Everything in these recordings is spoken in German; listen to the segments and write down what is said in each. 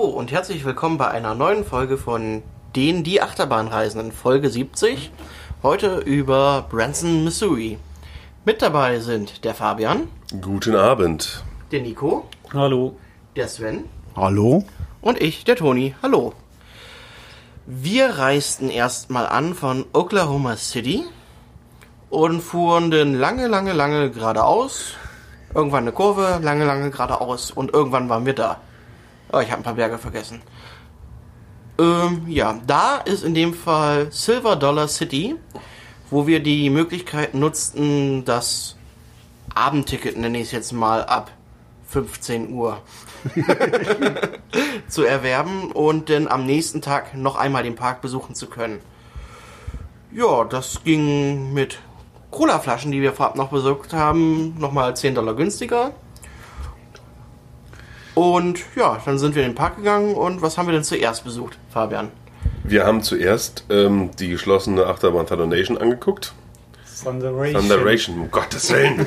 und herzlich willkommen bei einer neuen Folge von Die Achterbahnreisenden, Folge 70. Heute über Branson, Missouri. Mit dabei sind der Fabian. Guten Abend. Der Nico. Hallo. Der Sven. Hallo. Und ich, der Toni. Hallo. Wir reisten erstmal an von Oklahoma City und fuhren dann lange geradeaus. Irgendwann eine Kurve, lange geradeaus und irgendwann waren wir da. Oh, ich habe ein paar Berge vergessen. Da ist in dem Fall Silver Dollar City, wo wir die Möglichkeit nutzten, das Abendticket, nenne ich es jetzt mal, ab 15 Uhr zu erwerben und dann am nächsten Tag noch einmal den Park besuchen zu können. Ja, das ging mit Colaflaschen, die wir vorab noch besorgt haben, nochmal $10 günstiger. Und ja, dann sind wir in den Park gegangen und was haben wir denn zuerst besucht, Fabian? Wir haben zuerst die geschlossene Achterbahn Thunder Nation angeguckt. Thunder Nation, um Gottes Willen.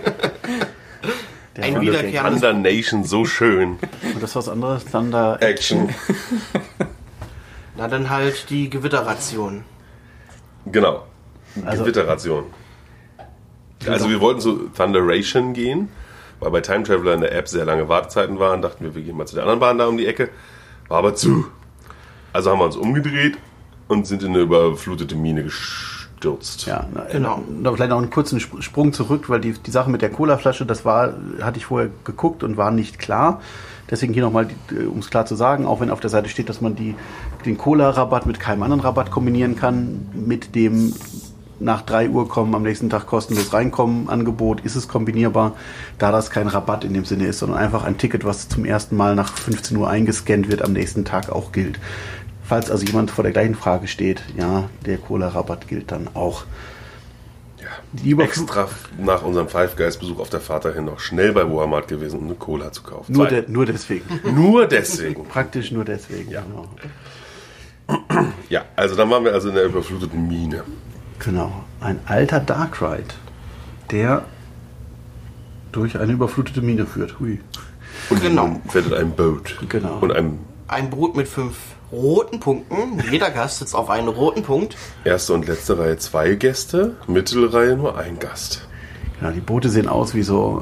Ein wiederkehrendes Thunder Nation, so schön. Und das ist was anderes? Thunder Action. Na, dann halt die Gewitterration. Genau. Also- Gewitterration. Also wir wollten zu Thunderation gehen, weil bei Time Traveler in der App sehr lange Wartezeiten waren. Dachten wir gehen mal zu der anderen Bahn da um die Ecke. War aber zu. Also haben wir uns umgedreht und sind in eine überflutete Mine gestürzt. Ja, Genau. Noch vielleicht noch einen kurzen Sprung zurück, weil die Sache mit der Colaflasche, hatte ich vorher geguckt und war nicht klar. Deswegen hier nochmal, um es klar zu sagen, auch wenn auf der Seite steht, dass man den Cola-Rabatt mit keinem anderen Rabatt kombinieren kann, mit dem nach 3 Uhr kommen, am nächsten Tag kostenlos reinkommen Angebot, ist es kombinierbar, da das kein Rabatt in dem Sinne ist, sondern einfach ein Ticket, was zum ersten Mal nach 15 Uhr eingescannt wird, am nächsten Tag auch gilt. Falls also jemand vor der gleichen Frage steht, ja, der Cola-Rabatt gilt dann auch. Ja. Extra nach unserem Five Guys Besuch auf der Fahrt dahin noch schnell bei Walmart gewesen, um eine Cola zu kaufen. Nur deswegen. Nur deswegen. Praktisch nur deswegen. Ja. Genau. Ja, also dann waren wir also in der überfluteten Mine. Genau. Ein alter Dark Ride, der durch eine überflutete Mine führt. Hui. Und Genau. man fährt ein Boot. Genau. Und ein Ein Boot mit 5 roten Punkten. Jeder Gast sitzt auf einem roten Punkt. erste und letzte Reihe 2 Gäste, Mittelreihe nur ein Gast. Genau, die Boote sehen aus wie so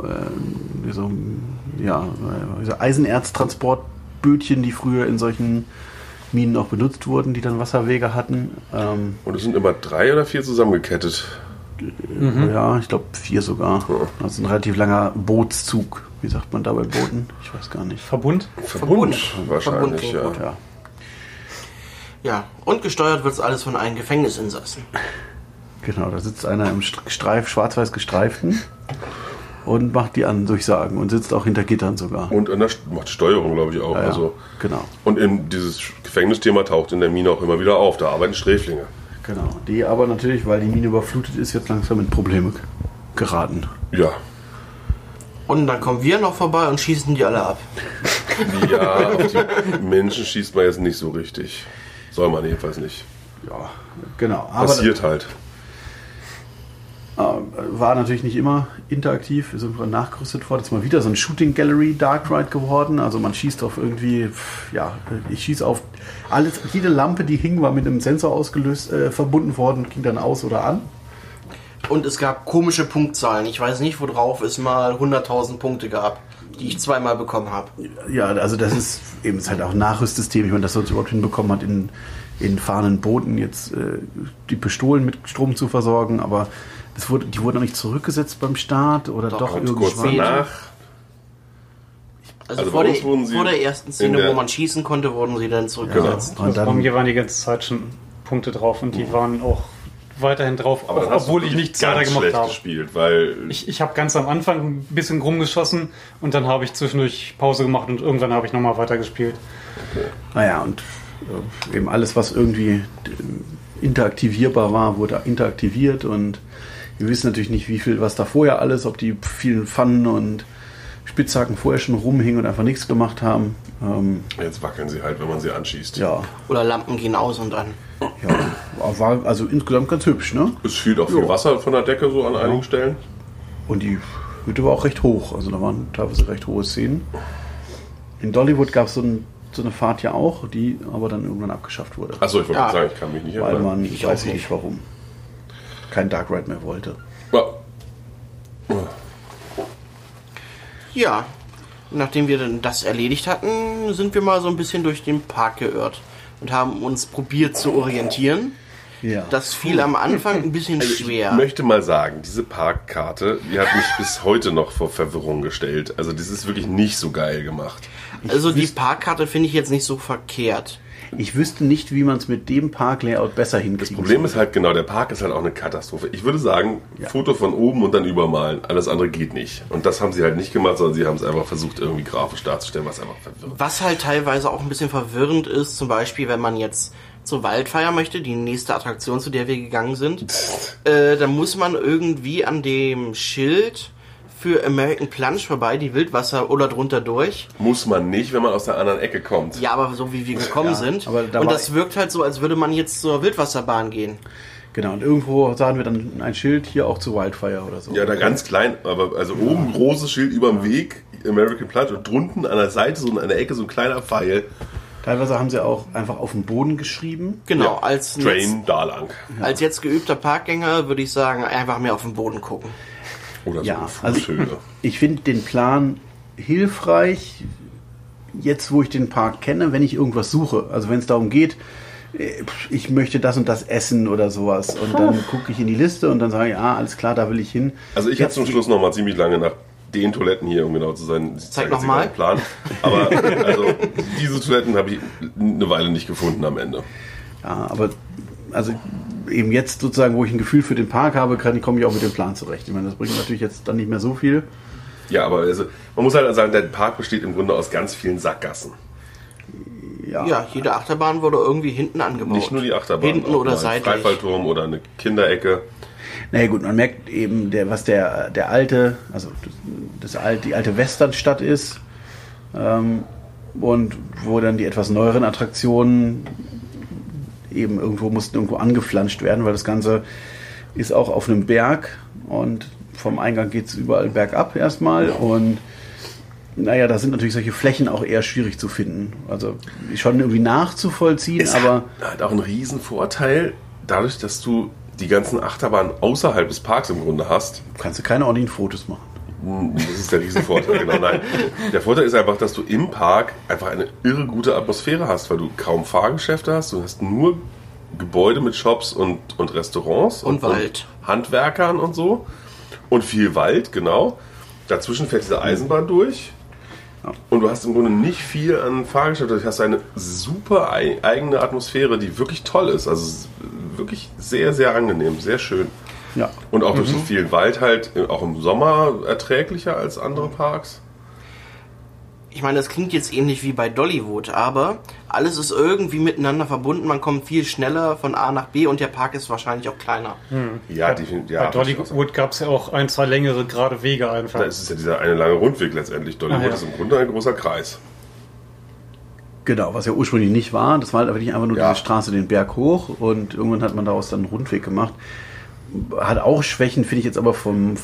Eisenerztransportbötchen, die früher in solchen Minen auch benutzt wurden, die dann Wasserwege hatten. Und es sind immer 3 oder 4 zusammengekettet. Ja, ich glaube 4 sogar. Das ist ein relativ langer Bootszug. Wie sagt man da bei Booten? Ich weiß gar nicht. Verbund? Verbund wahrscheinlich, Verbund. ja. Ja. Ja, und gesteuert wird alles von einem Gefängnisinsassen. Genau, da sitzt einer im schwarz-weiß gestreiften und macht die Durchsagen und sitzt auch hinter Gittern sogar. Und macht Steuerung, glaube ich, auch. Ja, Also. genau. Und dieses Gefängnisthema taucht in der Mine auch immer wieder auf. Da arbeiten Sträflinge. Genau. Die aber natürlich, weil die Mine überflutet ist, jetzt langsam in Probleme geraten. Ja. Und dann kommen wir noch vorbei und schießen die alle ab. Ja, auf die Menschen schießt man jetzt nicht so richtig. Soll man jedenfalls nicht. Ja, genau. Aber Passiert halt. war natürlich nicht immer interaktiv. Wir sind nachgerüstet worden. Das ist mal wieder so ein Shooting Gallery Dark Ride geworden. Also man schießt auf irgendwie, ich schieße auf alles. Jede Lampe, die hing, war mit einem Sensor ausgelöst, verbunden worden, ging dann aus oder an. Und es gab komische Punktzahlen. Ich weiß nicht, wo drauf es mal 100.000 Punkte gab, die ich zweimal bekommen habe. Ja, also das ist eben halt auch ein Nachrüstsystem. Ich meine, dass man das überhaupt hinbekommen hat, in fahrenden Booten jetzt die Pistolen mit Strom zu versorgen, aber die wurden noch nicht zurückgesetzt beim Start oder doch Und kurz irgendwann. danach. Also Also vor, bei uns wurden sie vor der ersten Szene, in der- wo man schießen konnte, wurden sie dann zurückgesetzt. Und Bei dann, mir waren die ganze Zeit schon Punkte drauf und die waren auch weiterhin drauf, Aber dann hast obwohl du ich nichts ganz weiter gemacht schlecht habe. gespielt, weil Ich habe ganz am Anfang ein bisschen rumgeschossen und dann habe ich zwischendurch Pause gemacht und irgendwann habe ich nochmal weitergespielt. naja, und eben alles, was irgendwie interaktivierbar war, wurde interaktiviert und wir wissen natürlich nicht, was da vorher alles, ob die vielen Pfannen und Spitzhacken vorher schon rumhingen und einfach nichts gemacht haben. jetzt wackeln sie halt, wenn man sie anschießt. Ja, Oder Lampen gehen aus und an. war also insgesamt ganz hübsch, ne? Es fiel auch viel Ja. Wasser von der Decke so an einigen Stellen. Und die Hütte war auch recht hoch, also da waren teilweise recht hohe Szenen. In Dollywood gab es so ein so eine Fahrt ja auch, die aber dann irgendwann abgeschafft wurde. Achso, ich wollte gerade sagen, ich kann mich nicht Weil erinnern. man, Ich ich weiß auch nicht. nicht warum, kein Dark Ride mehr wollte. Ja. Ja, nachdem wir dann das erledigt hatten, sind wir mal so ein bisschen durch den Park geirrt und haben uns probiert zu orientieren. Ja. Das fiel am Anfang ein bisschen schwer. Ich möchte mal sagen, diese Parkkarte, die hat mich bis heute noch vor Verwirrung gestellt. Also das ist wirklich nicht so geil gemacht. Also die Parkkarte finde ich jetzt nicht so verkehrt. Ich wüsste nicht, wie man es mit dem Parklayout besser hinkriegt. Das Problem ist halt genau, der Park ist halt auch eine Katastrophe. Ich würde sagen, Foto von oben und dann übermalen. Alles andere geht nicht. Und das haben sie halt nicht gemacht, sondern sie haben es einfach versucht, irgendwie grafisch darzustellen, was einfach verwirrt. Was halt teilweise auch ein bisschen verwirrend ist, zum Beispiel, wenn man jetzt zur Wildfire möchte, die nächste Attraktion, zu der wir gegangen sind, dann muss man irgendwie an dem Schild für American Plunge vorbei, die Wildwasser oder drunter durch. Muss man nicht, wenn man aus der anderen Ecke kommt. Ja, aber so wie wir gekommen sind. aber da Und war- das wirkt halt so, als würde man jetzt zur Wildwasserbahn gehen. Genau, und irgendwo sahen wir dann ein Schild hier auch zu Wildfire oder so. Ja, da ganz klein, aber also oben großes Schild über dem Weg, American Plunge, und drunten an der Seite, so an der Ecke, so ein kleiner Pfeil. Teilweise haben sie auch einfach auf den Boden geschrieben. Genau, Ja, als Train da lang. als jetzt geübter Parkgänger würde ich sagen, einfach mehr auf den Boden gucken. Oder so Ja, also Fußschilder. ich finde den Plan hilfreich, jetzt wo ich den Park kenne, wenn ich irgendwas suche. Also wenn es darum geht, ich möchte das und das essen oder sowas. Und dann gucke ich in die Liste und dann sage ich, alles klar, da will ich hin. Also ich habe zum Schluss noch mal ziemlich lange nach den Toiletten hier, um genau zu sein. Zeig jetzt noch mal. keinen Plan. Aber also diese Toiletten habe ich eine Weile nicht gefunden am Ende. Ja, aber also eben jetzt sozusagen, wo ich ein Gefühl für den Park habe, komme ich auch mit dem Plan zurecht. Ich meine, das bringt natürlich jetzt dann nicht mehr so viel. Ja, aber also, man muss halt sagen, der Park besteht im Grunde aus ganz vielen Sackgassen. Ja, jede Achterbahn wurde irgendwie hinten angebaut. Nicht nur die Achterbahn. Hinten auch oder mal ein seitlich. Freifallturm oder eine Kinderecke. Naja gut, man merkt eben, was der alte, also die alte Westernstadt ist, und wo dann die etwas neueren Attraktionen eben mussten irgendwo angeflanscht werden, weil das Ganze ist auch auf einem Berg und vom Eingang geht es überall bergab erstmal und naja, da sind natürlich solche Flächen auch eher schwierig zu finden. Also schon irgendwie nachzuvollziehen, aber Hat auch einen riesen Vorteil, dadurch, dass du die ganzen Achterbahnen außerhalb des Parks im Grunde hast. kannst du keine ordentlichen Fotos machen. Das ist der Riesenvorteil, genau. Nein. Der Vorteil ist einfach, dass du im Park einfach eine irre gute Atmosphäre hast, weil du kaum Fahrgeschäfte hast. Du hast nur Gebäude mit Shops und Restaurants. Und Wald. Und Handwerkern und so. Und viel Wald, genau. Dazwischen fährt diese Eisenbahn durch. Und du hast im Grunde nicht viel an Fahrgeschäften. Du hast eine super eigene Atmosphäre, die wirklich toll ist. Also es ist wirklich sehr, sehr angenehm, sehr schön. Ja. Und auch durch den vielen Wald halt auch im Sommer erträglicher als andere Parks. Ich meine, das klingt jetzt ähnlich wie bei Dollywood, aber alles ist irgendwie miteinander verbunden. Man kommt viel schneller von A nach B und der Park ist wahrscheinlich auch kleiner. Ja, Bei Dollywood gab es ja auch ein, zwei längere gerade Wege einfach. Da ist es ja dieser eine lange Rundweg letztendlich. Dollywood Ah, ja. ist im Grunde ein großer Kreis. Genau, was ja ursprünglich nicht war. Das war halt wirklich einfach nur Ja. diese Straße den Berg hoch und irgendwann hat man daraus dann einen Rundweg gemacht. Hat auch Schwächen, finde ich jetzt aber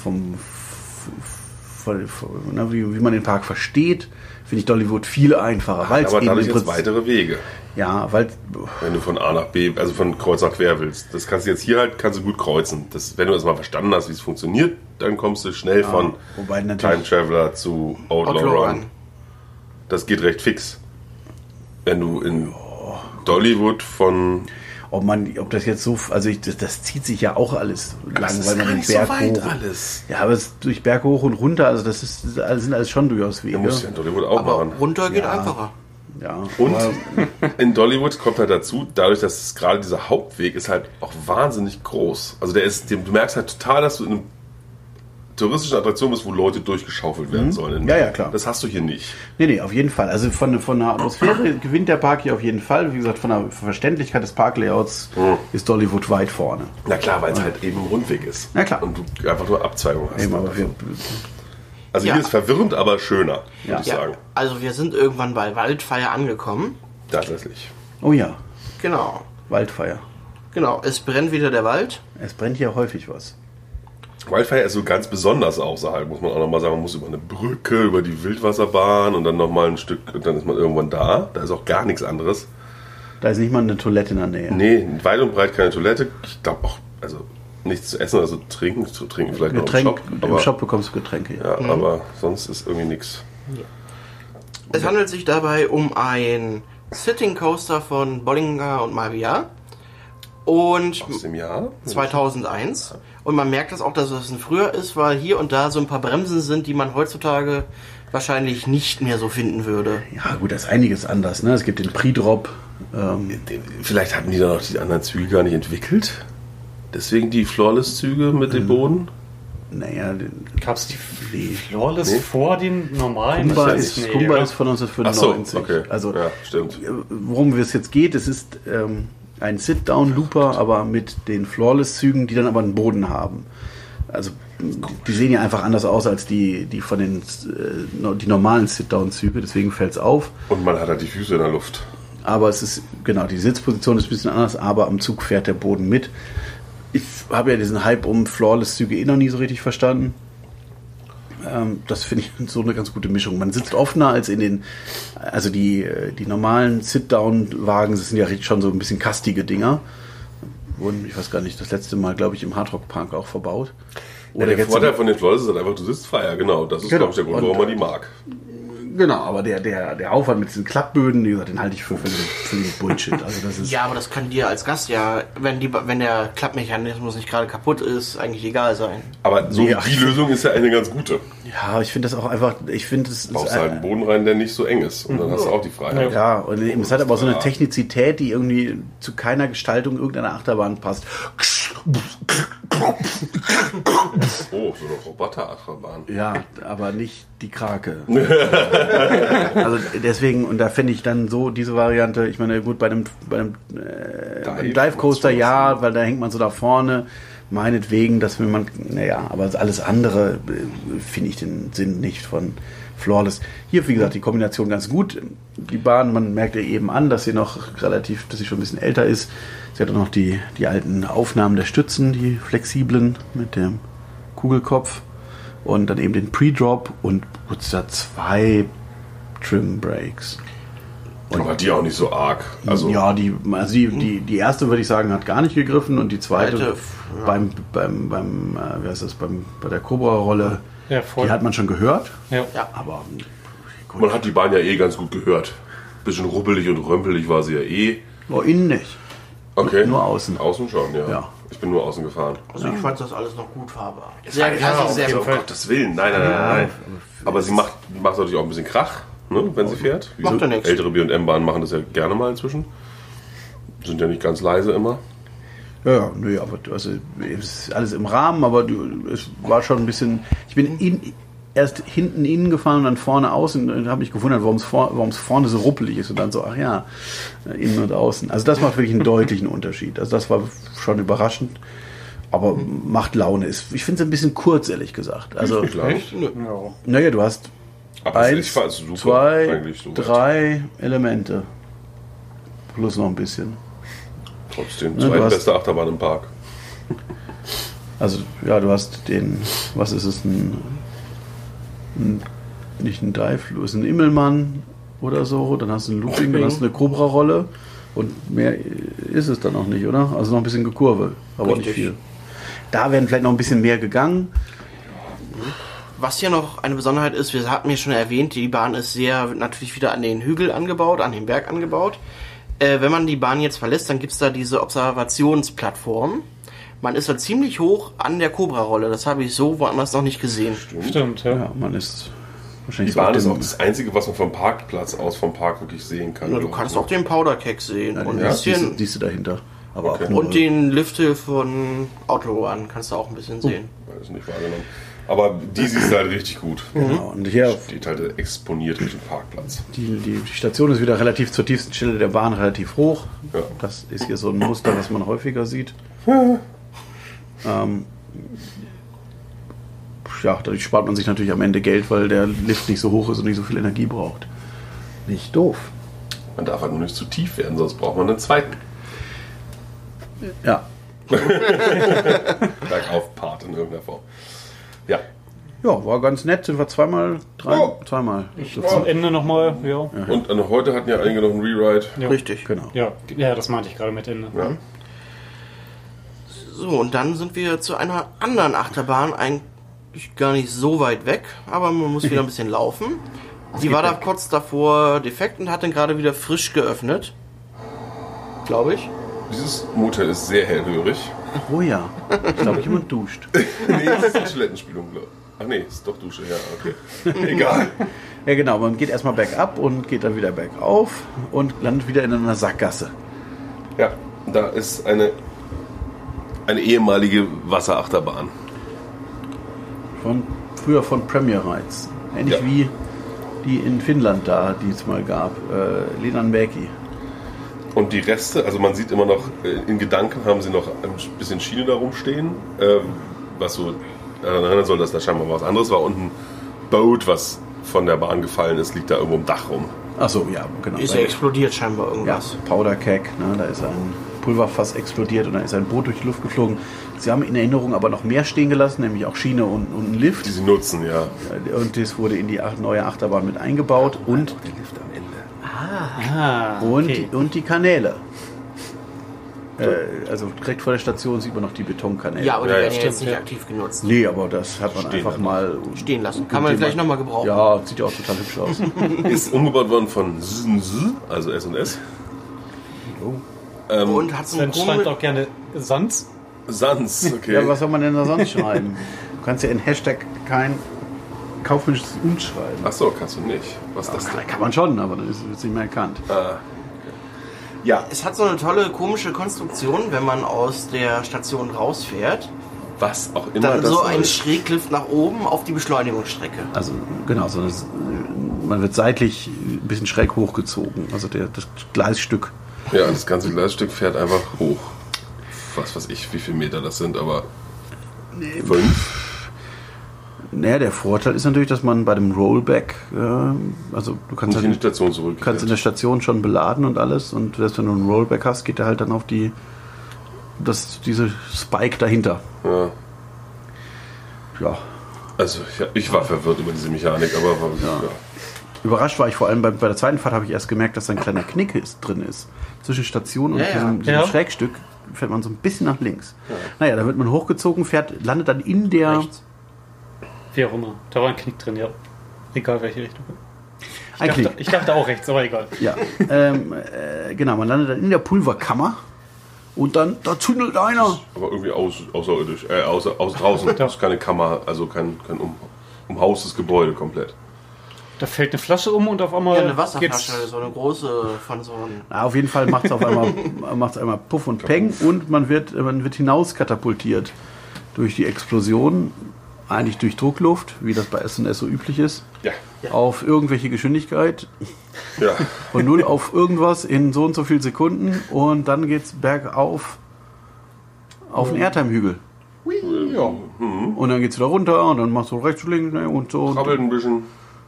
wie man den Park versteht, finde ich Dollywood viel einfacher. Weil es Aber eben dadurch im jetzt Prinzip- weitere Wege, Ja, weil wenn du von A nach B, also von Kreuz nach Quer willst. Das kannst du jetzt hier halt, kannst du gut kreuzen. Das, wenn du das mal verstanden hast, wie es funktioniert, dann kommst du schnell von wobei Time natürlich Traveler zu Outlaw Outlaw Run. Run. Das geht recht fix. Wenn du in Dollywood von... ob das jetzt so, also das zieht sich ja auch alles lang, weil man den Berg hoch. alles. Ja, aber es durch Berg hoch und runter, also das sind alles schon durchaus Wege. Du musst ja in Dollywood auch Aber machen. runter geht Ja. einfacher. Ja, Und aber- in Dollywood kommt halt dazu, dadurch, dass es gerade dieser Hauptweg ist halt auch wahnsinnig groß. Also du merkst halt total, dass du in einer touristischen Attraktion bist, wo Leute durchgeschaufelt werden sollen. Ja, klar. Das hast du hier nicht. Nee, auf jeden Fall. Also von der Atmosphäre gewinnt der Park hier auf jeden Fall. Wie gesagt, von der Verständlichkeit des Parklayouts ist Dollywood weit vorne. Na klar, weil es halt eben ein Rundweg ist. Na klar. Und du einfach nur Abzweigung hast. Eben, aber Also Ja. hier ist verwirrend, aber schöner, würde ich Ja, sagen. also wir sind irgendwann bei Wildfire angekommen. Tatsächlich. oh ja, Genau. Waldfeier. Genau, es brennt wieder der Wald. Es brennt hier häufig was. Wildfire ist so ganz besonders außerhalb, muss man auch nochmal sagen. Man muss über eine Brücke, über die Wildwasserbahn und dann nochmal ein Stück und dann ist man irgendwann da. Da ist auch gar nichts anderes. Da ist nicht mal eine Toilette in der Nähe. Nee, weit und breit keine Toilette. Ich glaube auch, also nichts zu essen, also trinken vielleicht noch im Shop. Im Shop bekommst du Getränke. Ja, aber sonst ist irgendwie nichts. Es handelt sich dabei um ein Sitting Coaster von Bollinger und Mavia. Und Aus dem Jahr? 2001. Und man merkt das auch, dass es ein früher ist, weil hier und da so ein paar Bremsen sind, die man heutzutage wahrscheinlich nicht mehr so finden würde. Ja gut, da ist einiges anders. Ne? Es gibt den Pre-Drop. Vielleicht hatten die da noch die anderen Züge gar nicht entwickelt. Deswegen die Flawless-Züge mit dem Boden. Naja, Gab es die Flawless vor den normalen? Kumba Das ist, nee, Kumba oder? ist von 1995. Ach so, okay. Also, ja, stimmt. worum es jetzt geht, es ist ein Sit-Down-Looper, aber mit den Flawless-Zügen, die dann aber einen Boden haben. Also die sehen ja einfach anders aus als die von den die normalen Sit-Down-Züge, deswegen fällt es auf. Und man hat halt die Füße in der Luft. Aber es ist, genau, die Sitzposition ist ein bisschen anders, aber am Zug fährt der Boden mit. Ich habe ja diesen Hype um Flawless-Züge noch nie so richtig verstanden. Das finde ich so eine ganz gute Mischung. Man sitzt offener als in den, also die normalen Sit-Down-Wagen, das sind ja schon so ein bisschen kastige Dinger. Wurden, ich weiß gar nicht, das letzte Mal, glaube ich, im Hardrock Park auch verbaut. Ja, der Vorteil von den Flawless ist halt einfach, du sitzt freier, genau. Das ist, Genau. glaube ich, der Grund, warum man die mag. Genau, aber der Aufwand mit diesen Klappböden, wie gesagt, den halte ich für völlig Bullshit. Also das ist, Ja, aber das kann dir als Gast ja, wenn der Klappmechanismus nicht gerade kaputt ist, eigentlich egal sein. Aber so Ja. die Lösung ist ja eine ganz gute. ja, ich finde das auch einfach, ich finde es Du baust halt einen Boden rein, der nicht so eng ist. Und dann hast du auch die Freiheit. ja, und eben, es hat aber auch so eine Technizität, die irgendwie zu keiner Gestaltung irgendeiner Achterbahn passt. Oh, so eine Roboter-Achterbahn. Ja, aber nicht die Krake. Also deswegen, und da finde ich dann so diese Variante, ich meine, gut, bei einem Dive Coaster ja, weil da hängt man so da vorne, meinetwegen, dass man, naja, aber alles andere finde ich den Sinn nicht von Flawless. Hier, wie gesagt, die Kombination ganz gut. Die Bahn, man merkt ihr eben an, dass sie noch relativ, dass sie schon ein bisschen älter ist. Sie hat auch noch die alten Aufnahmen der Stützen, die flexiblen mit dem Kugelkopf und dann eben den Pre-Drop und da 2 Trim Brakes. Aber die auch nicht so arg. Also, Ja, die erste würde ich sagen, hat gar nicht gegriffen und die zweite Zweite, wie heißt das, bei der Cobra-Rolle, Ja, voll. die hat man schon gehört, Ja. aber man hat die Bahn ja eh ganz gut gehört. Bisschen rubbelig und römpelig war sie ja eh. innen nicht. Okay. Nur außen. Außen schon, ja. Ja. Ich bin nur außen gefahren. Also ich fand das alles noch gut fahrbar. Ja, also sehr um gut. Gottes Willen. Nein. Aber sie macht natürlich auch ein bisschen Krach, ne, wenn sie fährt. Wie Macht so ja nichts. ältere B&M-Bahnen machen das ja gerne mal inzwischen. Sind ja nicht ganz leise immer. Ja, nö, aber also, es ist alles im Rahmen, aber es war schon ein bisschen. Ich bin erst hinten innen gefahren und dann vorne außen und habe mich gewundert, warum es vorne so ruppelig ist und dann so, ach ja, innen und außen. Also das macht wirklich einen deutlichen Unterschied. Also das war schon überraschend, aber macht Laune. Ich finde es ein bisschen kurz, ehrlich gesagt. Also, Klar. Nö. Ja. naja, du hast Aber ich 1, fand's super, 2, eigentlich so weit. 3 Elemente. Plus noch ein bisschen. Trotzdem, Ja, du zweitbeste Achterbahn im Park. Also, ja, du hast den, was ist es, nicht ein Dive, ist ein Immelmann oder so, dann hast du ein Looping, dann hast du eine Cobra-Rolle und mehr ist es dann auch nicht, oder? Also noch ein bisschen Gekurve, aber Richtig. nicht viel. Da wären vielleicht noch ein bisschen mehr gegangen. Was hier noch eine Besonderheit ist, wir hatten ja schon erwähnt, die Bahn ist natürlich wieder an den Hügel angebaut, an den Berg angebaut. Wenn man die Bahn jetzt verlässt, dann gibt es da diese Observationsplattform. Man ist da ziemlich hoch an der Cobra-Rolle. Das habe ich so woanders noch nicht gesehen. Stimmt, ja. Ja, man ist Die wahrscheinlich Bahn auf ist dem- auch das Einzige, was man vom Parkplatz aus, vom Park wirklich sehen kann. Ja, du kannst auch den Powderkeg sehen und, ja, ein bisschen, siehst du dahinter. Aber Okay. auch nur, und den Lifthill von Autobahn kannst du auch ein bisschen sehen. Das nicht wahrgenommen. Aber die siehst du halt richtig gut. genau. Und hier Steht halt exponiert Richtung Parkplatz. die Station ist wieder relativ zur tiefsten Stelle der Bahn relativ hoch. Ja. Das ist hier so ein Muster, was man häufiger sieht. Ja, dadurch spart man sich natürlich am Ende Geld, weil der Lift nicht so hoch ist und nicht so viel Energie braucht. Nicht doof. Man darf halt nur nicht zu tief werden, sonst braucht man einen zweiten Ja, Bergauf-Part in irgendeiner irgendeiner Form. Ja. Ja, war ganz nett. Sind wir zweimal. Zum Ende nochmal, ja. Und heute hatten ja einige noch einen Rewrite. Ja. Richtig. Genau. Ja, das meinte ich gerade mit Ende. Ja. So, und dann sind wir zu einer anderen Achterbahn, eigentlich gar nicht so weit weg, aber man muss wieder ein bisschen laufen. Die war da kurz davor defekt und hat dann gerade wieder frisch geöffnet. Glaube ich. Dieses Motel ist sehr hellhörig. Oh ja. Ich glaube, jemand duscht. Nee, das ist eine Toilettenspülung, glaube ich. Ach nee, ist doch Dusche, ja, okay. Egal. Ja, genau. Man geht erstmal bergab und geht dann wieder bergauf und landet wieder in einer Sackgasse. Ja, da ist eine ehemalige Wasserachterbahn. Früher von Premier Rides. Ähnlich Ja. wie die in Finnland da, die es mal gab. Leninmäki. Und die Reste, also man sieht immer noch, in Gedanken haben sie noch ein bisschen Schiene da rumstehen, was so daran erinnern soll, dass da scheinbar was anderes war. Und ein Boot, was von der Bahn gefallen ist, liegt da irgendwo im Dach rum. Achso, ja, genau. Ist ja explodiert scheinbar Ja, irgendwas. Powder Keg, ne, da ist ein Pulverfass explodiert und dann ist ein Boot durch die Luft geflogen. Sie haben in Erinnerung aber noch mehr stehen gelassen, nämlich auch Schiene und einen Lift. Die sie nutzen, ja. Und das wurde in die neue Achterbahn mit eingebaut und Der Lift am Ende. Okay. und die Kanäle. Also direkt vor der Station sieht man noch die Betonkanäle. Ja, aber die Ja, ja, werden ja jetzt stimmt, nicht ja. aktiv genutzt. Nee, aber das hat man Stehen einfach da mal Stehen lassen. Kann man vielleicht nochmal gebrauchen. Ja, sieht ja auch total hübsch aus. Ist umgebaut worden von S&S, also S&S. Und hat so einen Sven schreibt auch gerne Sans. Sans, okay. Ja, was soll man denn da sonst schreiben? Du kannst ja in Hashtag kein kaufmännisches Und schreiben. Achso, kannst du nicht. Was ist das denn? Kann man schon, aber dann wird es nicht mehr erkannt. Ja, Es hat so eine tolle komische Konstruktion, wenn man aus der Station rausfährt. was auch immer Dann das so ein ist. Schräglift nach oben auf die Beschleunigungsstrecke. Also genau, man wird seitlich ein bisschen schräg hochgezogen. Also das Gleisstück. Ja, das ganze Gleisstück fährt einfach hoch. Was weiß ich, wie viele Meter das sind, aber 5. Naja, der Vorteil ist natürlich, dass man bei dem Rollback, also du kannst, Nicht in die halt, Station zurück. kannst in der Station schon beladen und alles und selbst wenn du einen Rollback hast, geht der halt dann auf diese Spike dahinter. Ja. Ja. Also ich war verwirrt über diese Mechanik, aber ja. Überrascht war ich vor allem bei der zweiten Fahrt, habe ich erst gemerkt, dass da ein kleiner Knick drin ist. Zwischen Station und Ja, ja. diesem Ja. Schrägstück fährt man so ein bisschen nach links. Naja, da wird man hochgezogen, landet dann in der... Rechts. Wie auch immer. Da war ein Knick drin, ja. Egal welche Richtung. Ein Knick. Ich dachte auch rechts, aber egal. Ja, genau, man landet dann in der Pulverkammer und dann, da zündelt einer. Aber irgendwie außerirdisch, draußen. Das ist keine Kammer, also kein umhaustes Gebäude komplett. Da fällt eine Flasche um und auf einmal Ja, eine Wasserflasche, so eine große von so einem. Na, auf jeden Fall macht es einmal Puff und Peng und man wird hinaus katapultiert durch die Explosion, eigentlich durch Druckluft, wie das bei S&S so üblich ist, Ja. auf irgendwelche Geschwindigkeit, Ja. von 0 auf irgendwas in so und so viel Sekunden und dann geht's bergauf auf den Airtime-Hügel. Ja. Und dann geht's wieder runter und dann machst du rechts, links und so. Krabbelt ein bisschen.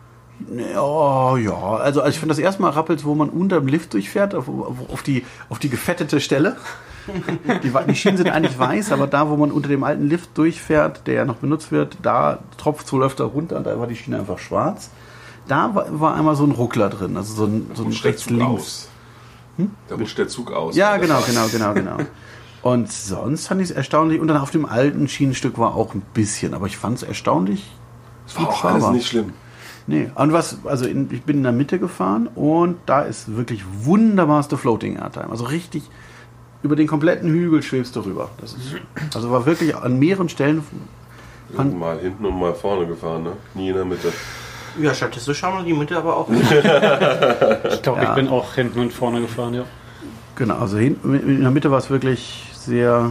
Oh, ja, also ich finde das erste Mal rappelt, wo man unter dem Lift durchfährt, auf die gefettete Stelle. Die Schienen sind eigentlich weiß, aber da, wo man unter dem alten Lift durchfährt, der ja noch benutzt wird, da tropft so öfter runter und da war die Schiene einfach schwarz. Da war einmal so ein Ruckler drin, also so ein Rutscht der Zug rechts-links. aus. Da rutscht der Zug aus. Ja, genau. Und sonst fand ich es erstaunlich. Und dann auf dem alten Schienenstück war auch ein bisschen, aber ich fand es erstaunlich. Das war auch alles nicht schlimm. Nee, und ich bin in der Mitte gefahren und da ist wirklich wunderbarste Floating Airtime. Also richtig über den kompletten Hügel schwebst du rüber. Also war wirklich an mehreren Stellen. Mal hinten und mal vorne gefahren, ne? Nie in der Mitte. Ja, statistisch haben wir die Mitte aber auch. Ich glaube, ich bin auch hinten und vorne gefahren, ja. Genau, also in der Mitte war es wirklich sehr,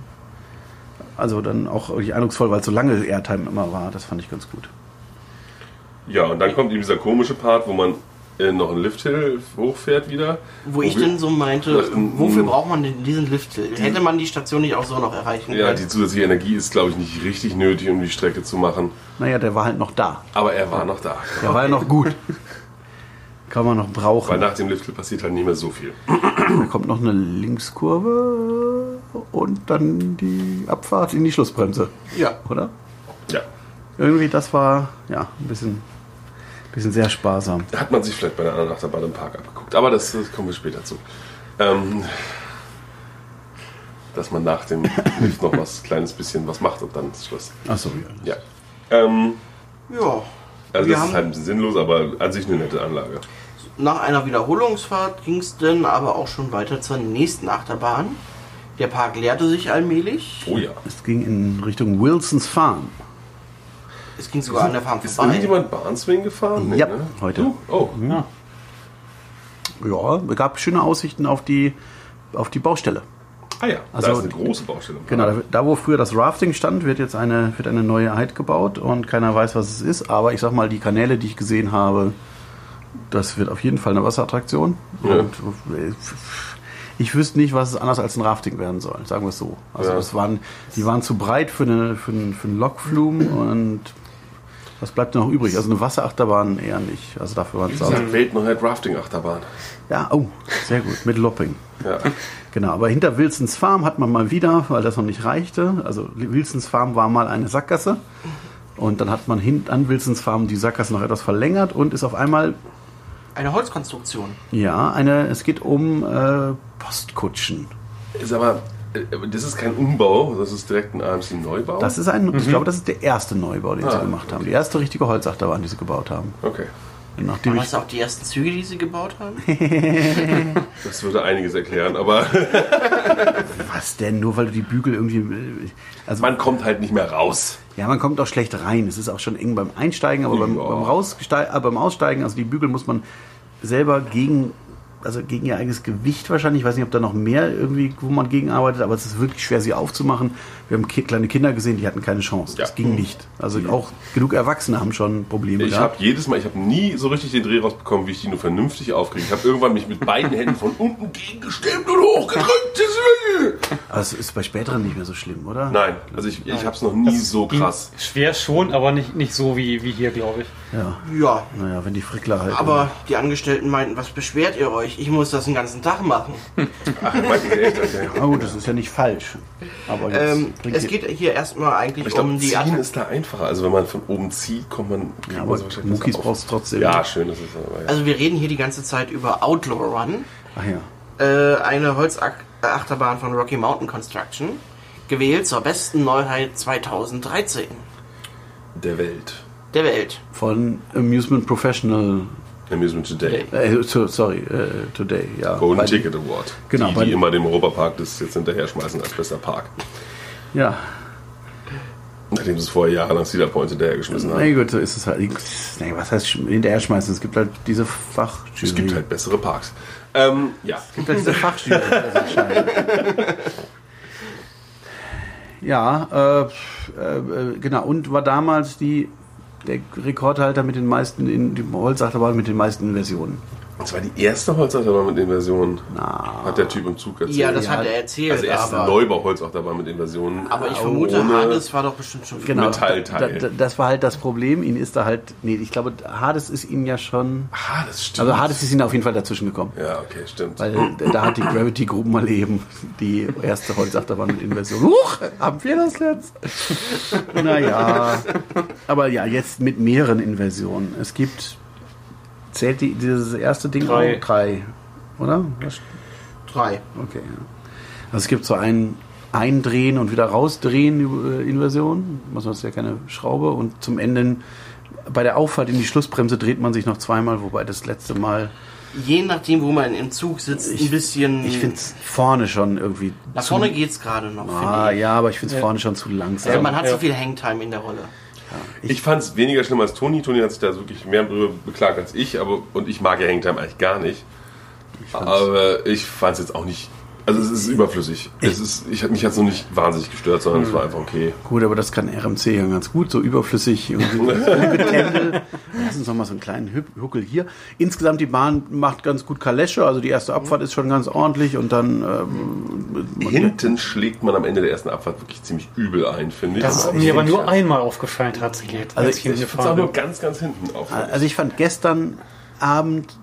also dann auch wirklich eindrucksvoll, weil es so lange Airtime immer war. Das fand ich ganz gut. Ja, und dann kommt eben dieser komische Part, wo man noch einen Lifthill hochfährt wieder. Wo ich denn so meinte, wofür braucht man denn diesen Lift? Hätte man die Station nicht auch so noch erreichen können? Ja, die zusätzliche Energie ist, glaube ich, nicht richtig nötig, um die Strecke zu machen. Naja, der war halt noch da. Aber er war noch da. Der war ja noch gut. Kann man noch brauchen. Weil nach dem Lift passiert halt nicht mehr so viel. Da kommt noch eine Linkskurve und dann die Abfahrt in die Schlussbremse. Ja. Oder? Ja. Irgendwie, das war ja ein bisschen sehr sparsam. Hat man sich vielleicht bei einer anderen Achterbahn im Park abgeguckt. Aber das kommen wir später zu. Dass man nach dem Lift noch was kleines bisschen was macht und dann ist Schluss. Achso, ja. Ja. Ja. Also Wir das haben- ist halt ein bisschen sinnlos, aber an sich eine nette Anlage. Nach einer Wiederholungsfahrt ging es dann aber auch schon weiter zur nächsten Achterbahn. Der Park leerte sich allmählich. Oh ja. Es ging in Richtung Wilsons Farm. Es ging sogar an der Farm Ist vorbei. irgendjemand Bahnswing gefahren? Ja, ne? heute. Du? Oh. Ja. Ja, es gab schöne Aussichten auf die Baustelle. Ah ja, Also da ist eine große Baustelle. Genau, da wo früher das Rafting stand, wird jetzt eine neue Heid gebaut und keiner weiß, was es ist. Aber ich sag mal, die Kanäle, die ich gesehen habe, das wird auf jeden Fall eine Wasserattraktion. Ja. Und ich wüsste nicht, was es anders als ein Rafting werden soll, sagen wir es so. Also Ja. die waren zu breit für einen Lokflume und was bleibt noch übrig? Also eine Wasserachterbahn eher nicht. Also dafür waren es auch. Die Weltneue Rafting-Achterbahn. Ja, oh, sehr gut, mit Lopping. Ja. Genau, aber hinter Wilsons Farm hat man mal wieder, weil das noch nicht reichte, also Wilsons Farm war mal eine Sackgasse und dann hat man an Wilsons Farm die Sackgasse noch etwas verlängert und ist auf einmal, Eine Holzkonstruktion. ja, es geht um Postkutschen. Ist aber, das ist kein Umbau, das ist direkt ein AMC-Neubau. Das ist ich glaube, das ist der erste Neubau, den sie gemacht haben. Die erste richtige Holzachterbahn, die sie gebaut haben. Okay. Und nachdem Aber ich, das auch die ersten Züge, die sie gebaut haben? Das würde einiges erklären, aber was denn, nur weil du die Bügel irgendwie, also man kommt halt nicht mehr raus. ja, man kommt auch schlecht rein. Es ist auch schon eng beim Einsteigen, aber Ja. beim Aussteigen, also die Bügel muss man selber gegen ihr eigenes Gewicht wahrscheinlich. Ich weiß nicht, ob da noch mehr irgendwie, wo man gegen arbeitet, aber es ist wirklich schwer, sie aufzumachen. Wir haben kleine Kinder gesehen, die hatten keine Chance. Das Ja. ging nicht. Also auch genug Erwachsene haben schon Probleme Ich gehabt. habe nie so richtig den Dreh rausbekommen, wie ich die nur vernünftig aufkriege. Ich habe irgendwann mich mit beiden Händen von unten gegengestemmt und hochgedrückt. Aber es ist bei späteren nicht mehr so schlimm, oder? Nein, also ich habe es noch nie so Ging krass. Schwer schon, aber nicht so wie hier, glaube ich. Ja. Ja. Naja, wenn die Frickler halt. Aber die Angestellten meinten, was beschwert ihr euch? Ich muss das den ganzen Tag machen. Ach, meinten Sie echt? Okay. Oh, das ist ja nicht falsch. Aber jetzt bringt Es die- geht hier erstmal eigentlich Ich glaube, um die ziehen Attraktion. ist da einfacher. Also wenn man von oben zieht, kommt man... kriegt Ja, man aber so wahrscheinlich Muckis besser auf. brauchst du trotzdem. Ja, schön ist es. Aber ja. Also wir reden hier die ganze Zeit über Outlaw Run. Ach ja. Eine Holzachterbahn von Rocky Mountain Construction. Gewählt zur besten Neuheit 2013 Der Welt. der Welt. Von Amusement Professional. Amusement Today. Today, ja. Golden Weil- Ticket Award. Genau, Die weil- immer dem Europapark das jetzt hinterher schmeißen als bester Park. Ja, Nachdem sie es vorher jahrelang Cedar Point hinterher geschmissen haben. na gut, so ist es halt. Nee, was heißt hinterher schmeißen? Es gibt halt diese Fachjury. Es gibt halt bessere Parks. Ja. diese Fachjury. die das entscheidet. Ja, genau. Und war damals der Rekordhalter mit den meisten, die Holzachterbahn mit den meisten Versionen. Das war die erste Holzachterbahn mit Inversionen. Na, Hat der Typ im Zug erzählt. Ja, das Ja, hat er erzählt. Also erste aber, Neubau-Holzachterbahn mit Inversionen. aber ich vermute, ohne- Hades war doch bestimmt schon genau. Metallteil. Das war halt das Problem. Ihn ist da halt. Nee, ich glaube, Hades ist ihm ja schon. Ah, das stimmt. Also Hades ist ihm auf jeden Fall dazwischen gekommen. Ja, okay, stimmt. Weil da hat die Gravity Group mal eben die erste Holzachterbahn mit Inversion. Huch, haben wir das jetzt? Naja. Aber ja, jetzt mit mehreren Inversionen. Es gibt. Zählt dieses erste Ding Drei. auch? 3. Oder? 3. Okay. Ja. Also es gibt so ein Eindrehen und wieder rausdrehen Inversion. Das ist ja keine Schraube. Und zum Ende bei der Auffahrt in die Schlussbremse dreht man sich noch zweimal, wobei das letzte Mal. Je nachdem, wo man im Zug sitzt, ein bisschen. Ich finde es vorne schon irgendwie. Nach vorne geht's gerade noch. Ah, finde ich. ja, aber ich finde es vorne schon zu langsam. Also man hat Ja. so viel Hangtime in der Rolle. Ich fand es weniger schlimm als Toni. Toni hat sich da wirklich mehr drüber beklagt als ich. Und ich mag ja Hangtime eigentlich gar nicht. Aber ich fand es jetzt auch nicht... Also es ist überflüssig. Mich hat es noch nicht wahnsinnig gestört, sondern es war einfach okay. Gut, aber das kann RMC ja ganz gut, so überflüssig. Rumgetändel. Lass uns noch mal so einen kleinen Huckel hier. Insgesamt die Bahn macht ganz gut Kalesche, also die erste Abfahrt ist schon ganz ordentlich und dann... Hinten schlägt man am Ende der ersten Abfahrt wirklich ziemlich übel ein, finde ich. Das ist mir aber nur einmal aufgefallen tatsächlich. Also als ich ich Ich find's auch nur ganz, ganz hinten auf. Also ich fand gestern Abend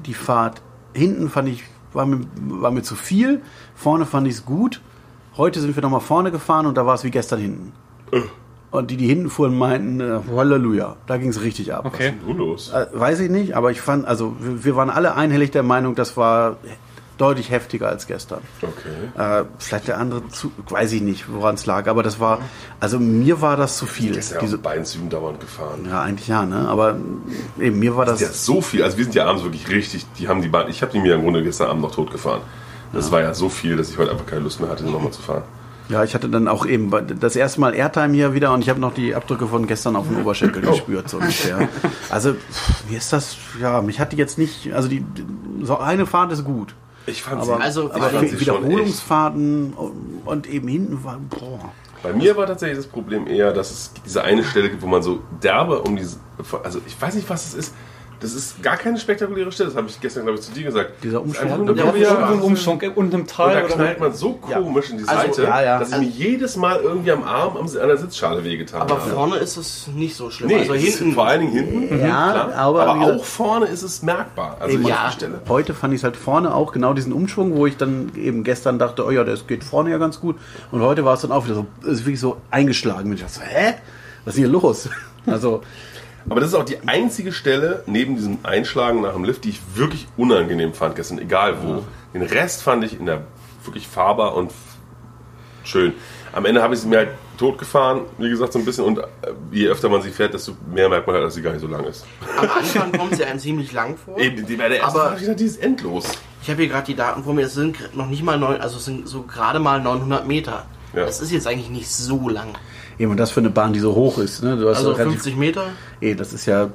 die Fahrt hinten war mir zu viel, vorne fand ich es gut. Heute sind wir nochmal vorne gefahren und da war es wie gestern hinten. Und die hinten fuhren, meinten, Halleluja, da ging es richtig ab. Okay. Was ist denn los? Weiß ich nicht, aber ich fand, also wir waren alle einhellig der Meinung, das war deutlich heftiger als gestern. Okay. Vielleicht der andere, weiß ich nicht, woran es lag, aber das war, also mir war das zu viel. Der ist ja diese beiden Zügen dauernd gefahren. Ja, eigentlich ja, ne? Aber eben mir war das. Ja, so viel, also wir sind ja abends wirklich richtig, ich habe die mir im Grunde gestern Abend noch tot gefahren. Das war ja so viel, dass ich heute einfach keine Lust mehr hatte, nochmal zu fahren. Ja, ich hatte dann auch eben das erste Mal Airtime hier wieder und ich habe noch die Abdrücke von gestern auf dem Oberschenkel gespürt, so ungefähr. Also, wie ist das? Ja, mich hat die jetzt nicht, also so eine Fahrt ist gut. Ich fand Aber, sie, aber fand sie Wiederholungsfahrten und eben hinten war, boah. Bei mir war tatsächlich das Problem eher, dass es diese eine Stelle gibt, wo man so derbe also ich weiß nicht, was es ist. Das ist gar keine spektakuläre Stelle, das habe ich gestern, glaube ich, zu dir gesagt. Dieser Umschwung. Ein Umschwung und im Und Tal. da knallt man so komisch in die Seite, dass ich mir jedes Mal irgendwie am Arm an der Sitzschale wehgetan habe. Aber vorne ist es nicht so schlimm. Nee, Also hinten. vor allen Dingen hinten, Ja, klar. aber Aber wie gesagt, auch vorne ist es merkbar. Also Eben, ja. Stelle. heute fand ich es halt vorne auch genau diesen Umschwung, wo ich dann eben gestern dachte, oh ja, das geht vorne ja ganz gut. Und heute war es dann auch wieder so, ist wirklich so eingeschlagen. Und ich dachte, hä? Was ist hier los? Also, Aber das ist auch die einzige Stelle neben diesem Einschlagen nach dem Lift, die ich wirklich unangenehm fand gestern, egal wo. Den Rest fand ich wirklich fahrbar und schön. Am Ende habe ich sie mir halt totgefahren, wie gesagt, so ein bisschen. Und je öfter man sie fährt, desto mehr merkt man halt, dass sie gar nicht so lang ist. Am Anfang kommt sie einem ziemlich lang vor. Eben, bei der ersten Aber Fahrt, ich dachte, die ist endlos. ich habe hier gerade die Daten vor mir, es sind noch nicht mal es sind so gerade mal 900 Meter. Ja. Das ist jetzt eigentlich nicht so lang. eben und das für eine Bahn, die so hoch ist. Ne? Du hast Also so relativ, 50 Meter. das ist ja,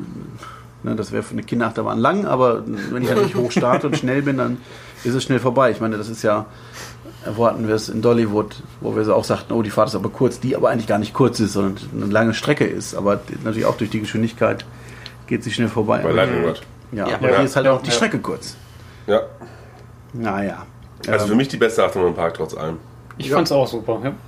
ne, das wäre für eine Kinderachterbahn lang, aber wenn ich natürlich hoch starte und schnell bin, dann ist es schnell vorbei. Ich meine, das ist ja, wo hatten wir es in Dollywood, wo wir so auch sagten, oh, die Fahrt ist aber kurz, die aber eigentlich gar nicht kurz ist, sondern eine lange Strecke ist, aber natürlich auch durch die Geschwindigkeit geht sie schnell vorbei. Bei Lightning Rod. Ja, Ja. aber hier ist halt auch die Strecke kurz. Ja. Naja. Also für mich die beste Achterbahn im Park trotz allem. Ich fand's auch super. Ja.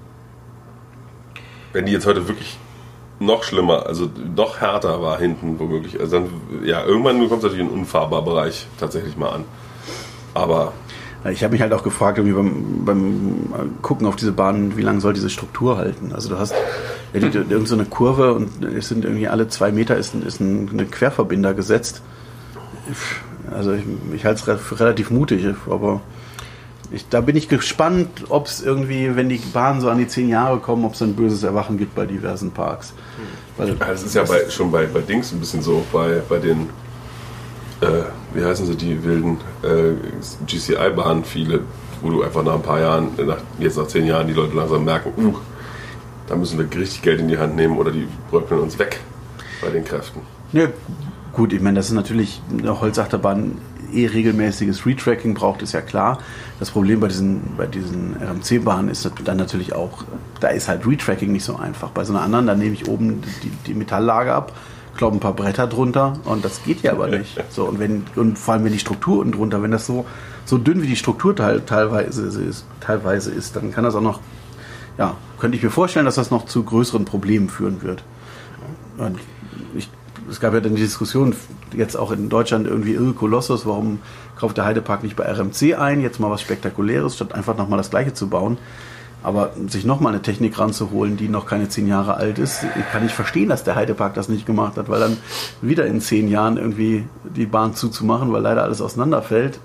Wenn die jetzt heute wirklich noch schlimmer, also noch härter war hinten womöglich, also dann, ja, irgendwann kommt es natürlich in den unfahrbar Bereich tatsächlich mal an. Aber Ich habe mich halt auch gefragt, irgendwie beim Gucken auf diese Bahn, wie lange soll diese Struktur halten? Also du hast irgend so eine Kurve und es sind irgendwie alle 2 Meter ist ein Querverbinder gesetzt. Also ich halte es für relativ mutig, aber da bin ich gespannt, ob es irgendwie, wenn die Bahnen so an die 10 Jahre kommen, ob es ein böses Erwachen gibt bei diversen Parks. Weil das ist ja schon bei Dings ein bisschen so, bei den, wie heißen sie, die wilden GCI-Bahnen, viele, wo du einfach nach ein paar Jahren, jetzt nach 10 Jahren, die Leute langsam merken, da müssen wir richtig Geld in die Hand nehmen oder die bröckeln uns weg bei den Kräften. Ja, gut, ich meine, das ist natürlich eine Holzachterbahn regelmäßiges Retracking braucht, ist ja klar. Das Problem bei diesen RMC-Bahnen ist dann natürlich auch, da ist halt Retracking nicht so einfach. Bei so einer anderen, da nehme ich oben die Metalllage ab, kloppe ein paar Bretter drunter und das geht ja aber nicht. So, und vor allem, wenn die Struktur unten drunter, wenn das so dünn wie die Struktur teilweise ist, dann kann das auch noch, ja, könnte ich mir vorstellen, dass das noch zu größeren Problemen führen wird. Und es gab ja dann die Diskussion, jetzt auch in Deutschland irgendwie Kolossus, warum kauft der Heidepark nicht bei RMC ein, jetzt mal was Spektakuläres, statt einfach nochmal das Gleiche zu bauen. Aber sich nochmal eine Technik ranzuholen, die noch keine 10 Jahre alt ist, kann ich verstehen, dass der Heidepark das nicht gemacht hat, weil dann wieder in 10 Jahren irgendwie die Bahn zuzumachen, weil leider alles auseinanderfällt,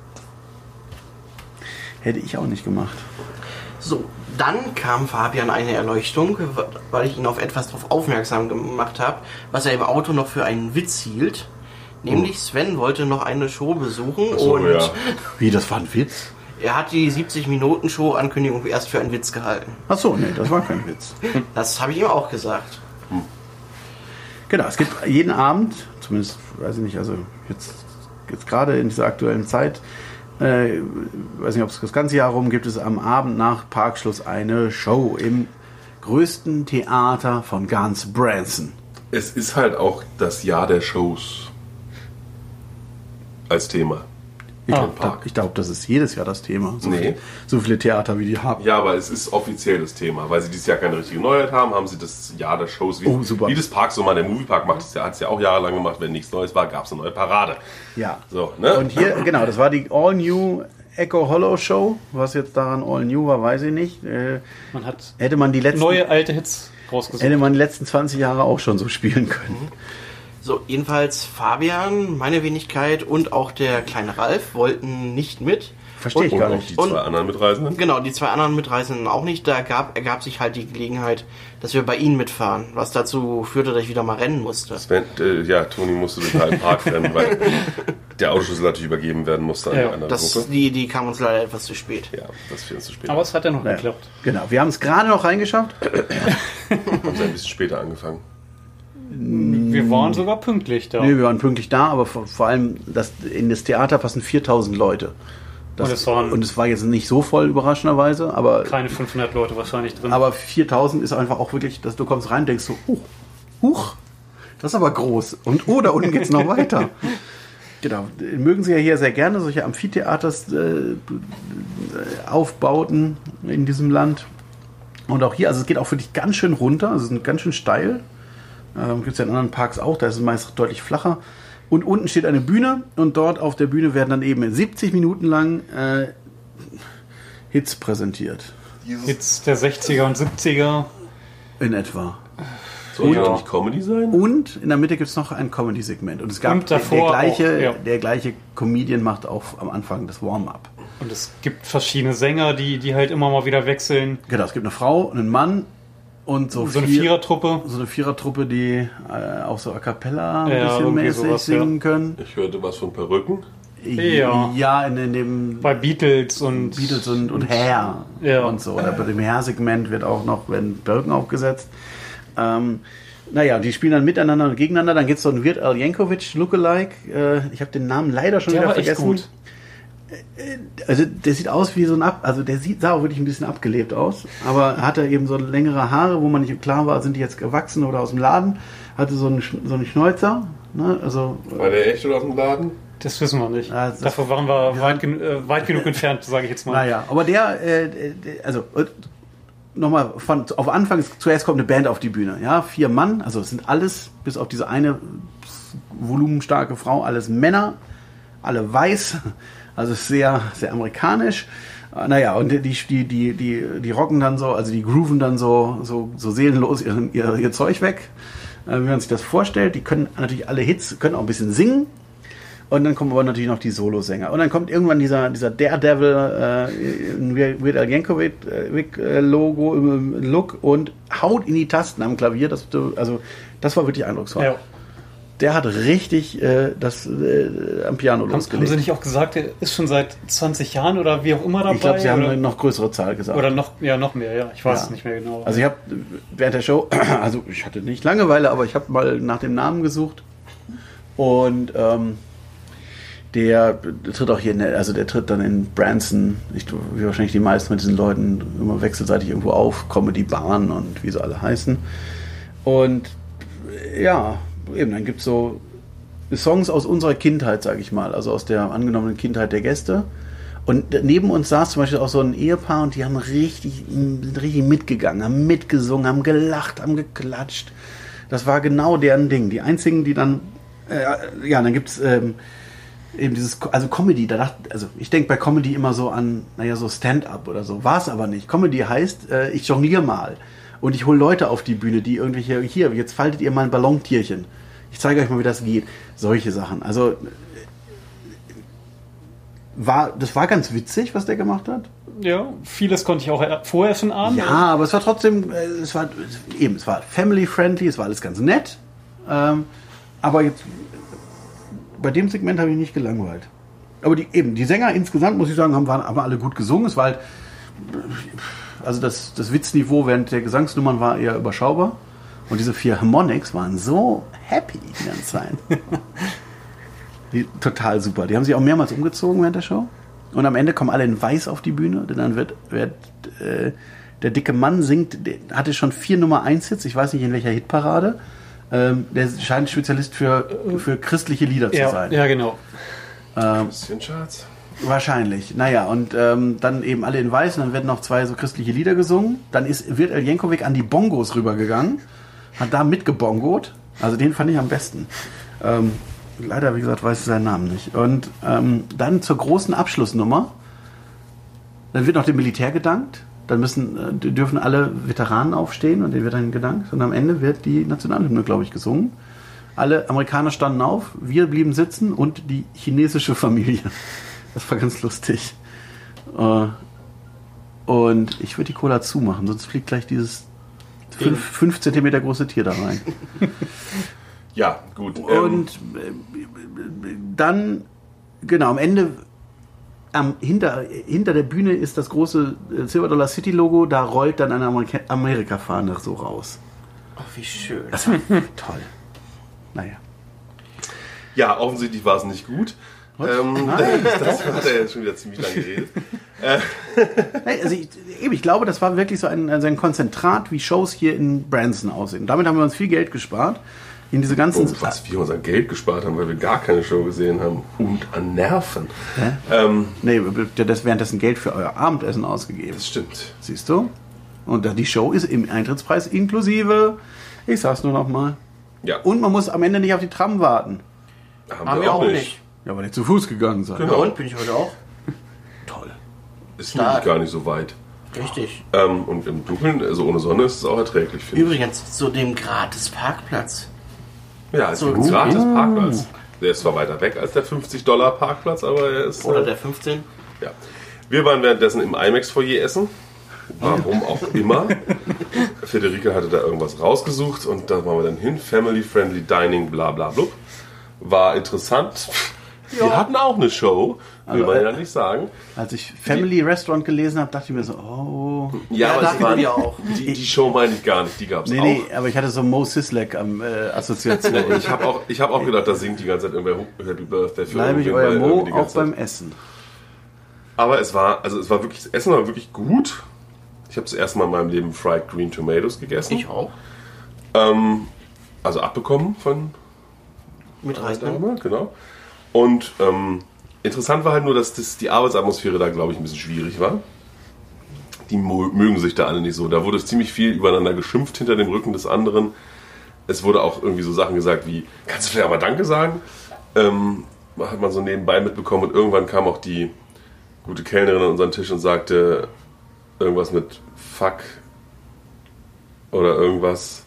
hätte ich auch nicht gemacht. So, dann kam Fabian eine Erleuchtung, weil ich ihn auf etwas darauf aufmerksam gemacht habe, was er im Auto noch für einen Witz hielt. Nämlich Sven wollte noch eine Show besuchen So, und ja. Wie, das war ein Witz? er hat die 70-Minuten-Show-Ankündigung erst für einen Witz gehalten. Ach so, nee, das war kein Witz. Das habe ich ihm auch gesagt. Genau, es gibt jeden Abend, zumindest, weiß ich nicht, also jetzt gerade in dieser aktuellen Zeit, weiß nicht, ob es das ganze Jahr rum gibt, es am Abend nach Parkschluss eine Show im größten Theater von ganz Branson. Es ist halt auch das Jahr der Shows als Thema. Ich glaube, das ist jedes Jahr das Thema. Nee. So viele Theater, wie die haben. Ja, aber es ist offiziell das Thema. Weil sie dieses Jahr keine richtige Neuheit haben sie das Jahr der Shows, super. wie das Park so mal, der Moviepark macht es ja, hat es ja auch jahrelang gemacht, wenn nichts Neues war, gab es eine neue Parade. Ja. So, ne? Und hier, genau, das war die All New Echo Hollow Show. Was jetzt daran All New war, weiß ich nicht. Hätte man die letzten neue alte Hits rausgesucht. Hätte man die letzten 20 Jahre auch schon so spielen können. So, jedenfalls Fabian, meine Wenigkeit und auch der kleine Ralf wollten nicht mit. Verstehe ich Und gar auch nicht. die zwei anderen Mitreisenden? Genau, die zwei anderen Mitreisenden auch nicht. Da ergab sich halt die Gelegenheit, dass wir bei ihnen mitfahren, was dazu führte, dass ich wieder mal rennen musste. Sven, Toni musste durch den Park rennen, weil der Autoschlüssel natürlich übergeben werden musste an die andere Gruppe. Die kam uns leider etwas zu spät. Ja, das ist viel zu spät. Aber es hat ja noch geklappt. Genau, wir haben es gerade noch reingeschafft. Haben sie ein bisschen später angefangen. Wir waren sogar pünktlich da. Nee, wir waren pünktlich da, aber vor allem in das Theater passen 4000 Leute. Und es war jetzt nicht so voll, überraschenderweise, aber keine 500 Leute wahrscheinlich drin. Aber 4000 ist einfach auch wirklich, dass du kommst rein und denkst so, huch, das ist aber groß. Und da unten geht's noch weiter. Genau, mögen sie ja hier sehr gerne, solche Amphitheaters Aufbauten in diesem Land. Und auch hier, also es geht auch wirklich ganz schön runter, also es ist ganz schön steil. Gibt es ja in anderen Parks auch, da ist es meist deutlich flacher. Und unten steht eine Bühne und dort auf der Bühne werden dann eben 70 Minuten lang Hits präsentiert. Hits der 60er und 70er. In etwa. Soll ja nicht Comedy sein? Und in der Mitte gibt es noch ein Comedy-Segment. Und es gab davor der gleiche Comedian macht auch am Anfang das Warm-up. Und es gibt verschiedene Sänger, die halt immer mal wieder wechseln. Genau, es gibt eine Frau, einen Mann und so eine Vierertruppe. So eine Vierertruppe, die auch so a cappella ein bisschen mäßig singen können. Ich hörte was von Perücken. Ja, in dem bei Beatles und Hair und so. Oder bei dem Hair-Segment werden Perücken aufgesetzt. Die spielen dann miteinander und gegeneinander. Dann gibt es so einen Weird Al Yankovic Lookalike. Ich habe den Namen leider schon wieder vergessen. Gut. Also der sieht aus wie sah auch wirklich ein bisschen abgelebt aus, aber hatte eben so längere Haare, wo man nicht klar war, sind die jetzt gewachsen oder aus dem Laden, hatte so einen Schnäuzer. Ne? Also, war der echt oder aus dem Laden? Das wissen wir nicht. Dafür waren wir weit genug entfernt, sage ich jetzt mal. Naja, aber nochmal auf Anfang, zuerst kommt eine Band auf die Bühne. Ja, 4 Mann, also es sind alles, bis auf diese eine volumenstarke Frau, alles Männer, alle weiß. Also sehr, sehr amerikanisch. Und die rocken dann so, also die grooven dann so seelenlos ihr Zeug weg, wie man sich das vorstellt. Die können natürlich alle Hits, können auch ein bisschen singen. Und dann kommen aber natürlich noch die Solosänger. Und dann kommt irgendwann dieser Daredevil Weird Al Yankovic Look und haut in die Tasten am Klavier. Das war wirklich eindrucksvoll. Ja. Der hat richtig am Piano losgelegt. Haben Sie nicht auch gesagt, er ist schon seit 20 Jahren oder wie auch immer dabei? Ich glaube, Sie haben eine noch größere Zahl gesagt. Oder noch mehr, ja. Ich weiß es nicht mehr genau. Also ich habe während der Show, ich hatte nicht Langeweile, aber ich habe mal nach dem Namen gesucht. Und der tritt auch hier, der tritt dann in Branson, wie wahrscheinlich die meisten mit diesen Leuten, immer wechselseitig irgendwo auf, Comedy Bahn und wie sie alle heißen. Und ja, eben, dann gibt es so Songs aus unserer Kindheit, sage ich mal, also aus der angenommenen Kindheit der Gäste. Und neben uns saß zum Beispiel auch so ein Ehepaar und die haben richtig mitgegangen, haben mitgesungen, haben gelacht, haben geklatscht. Das war genau deren Ding. Die einzigen, die dann, dann gibt es eben dieses, also Comedy, ich denke bei Comedy immer so an, so Stand-up oder so, war es aber nicht. Comedy heißt, ich jongliere mal. Und ich hole Leute auf die Bühne, die jetzt faltet ihr mal ein Ballontierchen. Ich zeige euch mal, wie das geht. Solche Sachen. Also, das war ganz witzig, was der gemacht hat. Ja, vieles konnte ich auch vorher schon ahnen. Ja, aber es war trotzdem, es war family-friendly, es war alles ganz nett. Aber jetzt, bei dem Segment habe ich nicht gelangweilt. Aber die Sänger insgesamt, muss ich sagen, haben alle gut gesungen. Es war halt, also das Witzniveau während der Gesangsnummern war eher überschaubar. Und diese 4 Harmonics waren so happy die ganze Zeit. Total super. Die haben sich auch mehrmals umgezogen während der Show. Und am Ende kommen alle in Weiß auf die Bühne. Denn dann wird der dicke Mann singt, der hatte schon 4 Nummer 1 Hits. Ich weiß nicht in welcher Hitparade. Der scheint Spezialist für christliche Lieder zu sein. Ja, genau. Christian Charts. Wahrscheinlich. Naja, und dann eben alle in Weiß und dann werden noch 2 so christliche Lieder gesungen. Dann wird El Yankovic an die Bongos rübergegangen, hat da mitgebongot. Also den fand ich am besten. Leider, wie gesagt, weiß ich seinen Namen nicht. Und dann zur großen Abschlussnummer. Dann wird noch dem Militär gedankt. Dann dürfen alle Veteranen aufstehen und denen wird dann gedankt. Und am Ende wird die Nationalhymne, glaube ich, gesungen. Alle Amerikaner standen auf, wir blieben sitzen und die chinesische Familie. Das war ganz lustig. Und ich würde die Cola zumachen, sonst fliegt gleich dieses 5 Zentimeter große Tier da rein. Ja, gut. Und dann, genau, am Ende, hinter der Bühne ist das große Silver Dollar City Logo, da rollt dann eine Amerika-Fahne so raus. Ach, wie schön. Das war toll. Naja. Ja, offensichtlich war es nicht gut. Das hat er jetzt schon wieder ziemlich lange geredet. Also ich glaube, das war wirklich so ein Konzentrat, wie Shows hier in Branson aussehen. Damit haben wir uns viel Geld gespart. In diese ganzen... Was wir unser Geld gespart haben, weil wir gar keine Show gesehen haben. Und an Nerven. Nee, das währenddessen Geld für euer Abendessen ausgegeben. Das stimmt. Siehst du? Und die Show ist im Eintrittspreis inklusive. Ich sag's nur noch mal. Ja. Und man muss am Ende nicht auf die Tram warten. Haben wir auch nicht. Ja, weil ihr zu Fuß gegangen seid. Genau. Ja, und bin ich heute auch. Toll. Ist nämlich gar nicht so weit. Richtig. Und im Dunkeln, also ohne Sonne, ist es auch erträglich, finde ich. Übrigens, zu dem Gratis-Parkplatz. Ja, es So, ist ein gratis Parkplatz. Der ist zwar weiter weg als der $50 Parkplatz, aber er ist... Oder der 15. Ja. Wir waren währenddessen im IMAX-Foyer essen. Warum auch immer. Federica hatte da irgendwas rausgesucht und da waren wir dann hin. Family-friendly Dining, bla bla blub. War interessant. Wir hatten auch eine Show, will man ja nicht sagen. Als ich Family Restaurant gelesen habe, dachte ich mir so, oh. Ja, aber da hatten wir auch. die Show meine ich gar nicht, die gab es auch. Nee, aber ich hatte so Mo Sislek am Assoziation. Ich hab auch gedacht, da singt die ganze Zeit irgendwer Happy Birthday für Bleibe ich irgendwen, euer weil Mo irgendwie die auch ganze Zeit- beim Essen. Aber es war wirklich, das Essen war wirklich gut. Ich habe das erste Mal in meinem Leben Fried Green Tomatoes gegessen. Ich auch. Also abbekommen von Mit Reis. Dame, genau. Und interessant war halt nur, dass die Arbeitsatmosphäre da, glaube ich, ein bisschen schwierig war. Die mögen sich da alle nicht so. Da wurde ziemlich viel übereinander geschimpft hinter dem Rücken des anderen. Es wurde auch irgendwie so Sachen gesagt wie, kannst du vielleicht auch mal Danke sagen? Hat man so nebenbei mitbekommen und irgendwann kam auch die gute Kellnerin an unseren Tisch und sagte irgendwas mit Fuck oder irgendwas.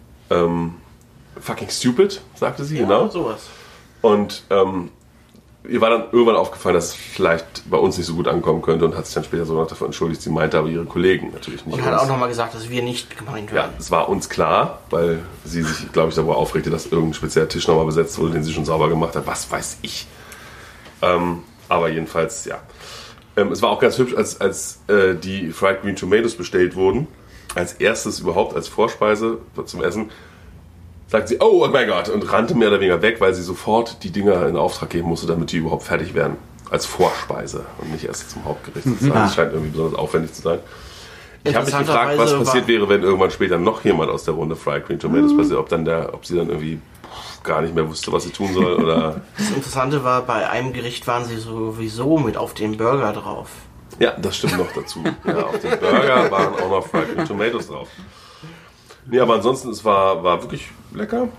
Fucking stupid, sagte sie, Ja, genau. sowas. Und ihr war dann irgendwann aufgefallen, dass es vielleicht bei uns nicht so gut ankommen könnte und hat sich dann später sogar noch dafür entschuldigt. Sie meinte aber ihre Kollegen natürlich nicht. Und hat uns. auch nochmal gesagt, dass wir nicht gemeint Ja, werden. es war uns klar, weil sie sich, glaube ich, darüber aufregte, dass irgendein spezieller Tisch nochmal besetzt wurde, den sie schon sauber gemacht hat. Was weiß ich. Aber jedenfalls, ja. Es war auch ganz hübsch, als die Fried Green Tomatoes bestellt wurden. Als erstes überhaupt, als Vorspeise zum Essen. Sagt sie, oh mein Gott, und rannte mehr oder weniger weg, weil sie sofort die Dinger in Auftrag geben musste, damit die überhaupt fertig werden. Als Vorspeise und nicht erst zum Hauptgericht. Das scheint irgendwie besonders aufwendig zu sein. Ich habe mich gefragt, was passiert wäre, wenn irgendwann später noch jemand aus der Runde Fried Green Tomatoes passiert, ob sie dann irgendwie gar nicht mehr wusste, was sie tun soll. Oder Das Interessante war, bei einem Gericht waren sie sowieso mit auf dem Burger drauf. ja, das stimmt noch dazu. Ja, auf dem Burger waren auch noch Fried Green Tomatoes drauf. Nee, aber ansonsten, es war wirklich lecker.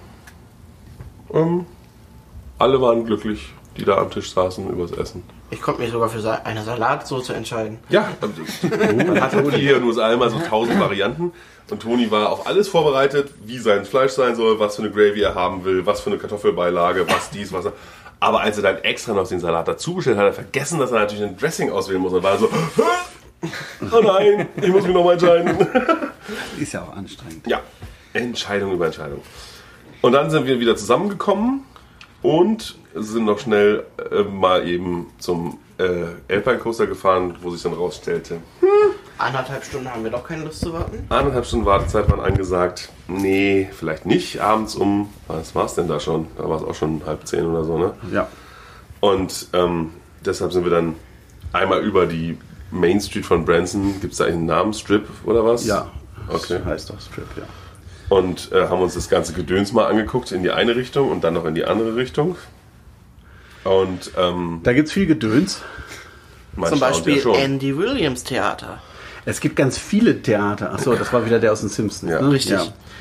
Alle waren glücklich, die da am Tisch saßen, übers Essen. Ich konnte mich sogar für eine Salatsoße entscheiden. Ja, man hat Toni hier nur einmal so 1000 Varianten. Und Toni war auf alles vorbereitet, wie sein Fleisch sein soll, was für eine Gravy er haben will, was für eine Kartoffelbeilage, was dies, was er. Aber als er dann extra noch den Salat dazu bestellt hat, hat er vergessen, dass er natürlich ein Dressing auswählen muss. Und war so, oh nein, ich muss mich nochmal entscheiden. Ist ja auch anstrengend. Ja, Entscheidung über Entscheidung. Und dann sind wir wieder zusammengekommen und sind noch schnell mal eben zum Alpine Coaster gefahren, wo sich dann rausstellte, 1,5 Stunden haben wir doch keine Lust zu warten. 1,5 Stunden Wartezeit waren angesagt. Nee, vielleicht nicht. Abends was war es denn da schon? Da war es auch schon 9:30 oder so, ne? Ja. Und deshalb sind wir dann einmal über die Main Street von Branson. Gibt es da einen Namen? Strip oder was? Ja. Okay. Das heißt doch Strip, ja. Und haben uns das ganze Gedöns mal angeguckt in die eine Richtung und dann noch in die andere Richtung. Und Da gibt's viel Gedöns. man Zum staunt Beispiel ja schon. Andy Williams Theater. Es gibt ganz viele Theater. Achso, das war wieder der aus den Simpsons. Ja, ne? richtig.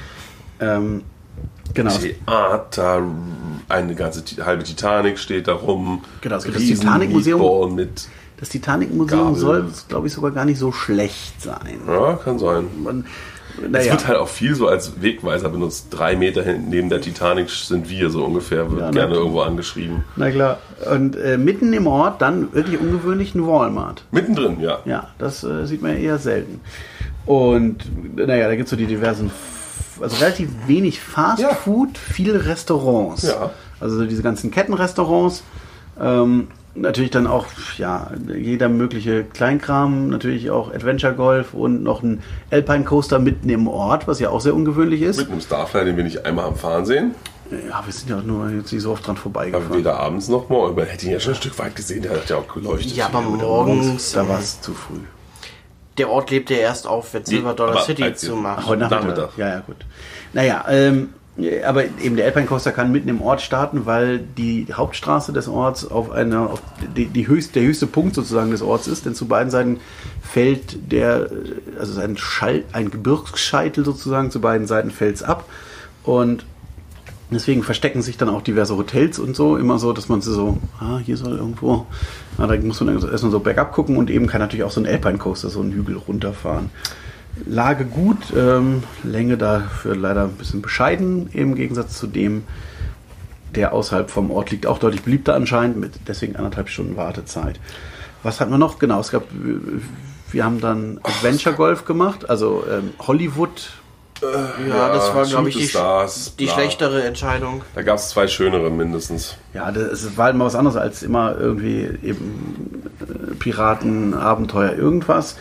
Ja. Genau. Theater, eine ganze halbe Titanic steht da rum. Genau, es gibt das Titanic-Museum. Meatball mit, Das Titanic-Museum Gabel. soll, glaube ich, sogar gar nicht so schlecht sein. ja, kann sein. Es Naja, wird halt auch viel so als Wegweiser benutzt. 3 Meter hinten neben der Titanic sind wir so ungefähr, wird Ja, gerne ne? irgendwo angeschrieben. na klar. Und mitten im Ort dann wirklich ungewöhnlich ein Walmart. Mittendrin, ja. Ja, das sieht man eher selten. Und naja, da gibt es so die diversen, also relativ wenig Fast Ja. Food, viele Restaurants. Ja. Also diese ganzen Kettenrestaurants. Natürlich dann auch, ja, jeder mögliche Kleinkram, natürlich auch Adventure Golf und noch ein Alpine Coaster mitten im Ort, was ja auch sehr ungewöhnlich ist. Mit einem Starflyer, den wir nicht einmal am Fahren sehen. Ja, wir sind ja nur jetzt nicht so oft dran Aber vorbeigefahren. weder abends noch morgen. Man hätte ihn ja schon ein Stück weit gesehen, der hat ja auch geleuchtet. Ja, aber morgens, Da war es zu früh. der Ort lebt ja erst auf, wenn Silver Dollar aber City als- zumacht. Heute Nachmittag. Nachmittag. Ja, gut. Naja, aber eben der Alpine Coaster kann mitten im Ort starten, weil die Hauptstraße des Orts auf der höchste Punkt sozusagen des Orts ist, denn zu beiden Seiten fällt also ein Gebirgsscheitel sozusagen, zu beiden Seiten fällt es ab und deswegen verstecken sich dann auch diverse Hotels und so, immer so, dass man so, hier soll irgendwo, da muss man erstmal so bergab gucken und eben kann natürlich auch so ein Alpine Coaster so einen Hügel runterfahren. Lage gut, Länge dafür leider ein bisschen bescheiden, im Gegensatz zu dem, der außerhalb vom Ort liegt, auch deutlich beliebter anscheinend, mit deswegen 1,5 Stunden Wartezeit. Was hatten wir noch? Genau, wir haben dann Adventure Golf gemacht, also Hollywood. Ja, das war, glaube ich, Shoot the Stars, die bla. schlechtere Entscheidung. Da gab es 2 schönere mindestens. Ja, es war halt mal was anderes als immer irgendwie eben Piraten, Abenteuer, irgendwas.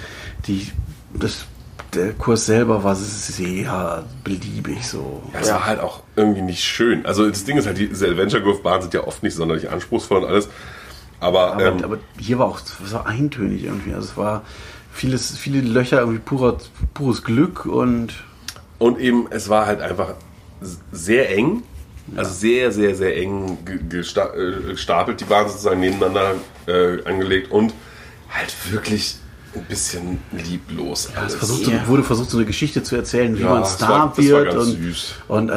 Der Kurs selber war sehr beliebig so. Ja, es war halt auch irgendwie nicht schön. Also das Ding ist halt, diese Adventure-Golf-Bahnen sind ja oft nicht sonderlich anspruchsvoll und alles. Aber Aber hier war auch so eintönig irgendwie. Also es war viele Löcher, irgendwie pures Glück und eben, es war halt einfach sehr eng. Also sehr, sehr, sehr eng gestapelt, die Bahnen sozusagen nebeneinander angelegt und halt wirklich ein bisschen lieblos. Ja, es alles. wurde versucht, so eine Geschichte zu erzählen, wie Ja, man das Star war wird ganz und süß.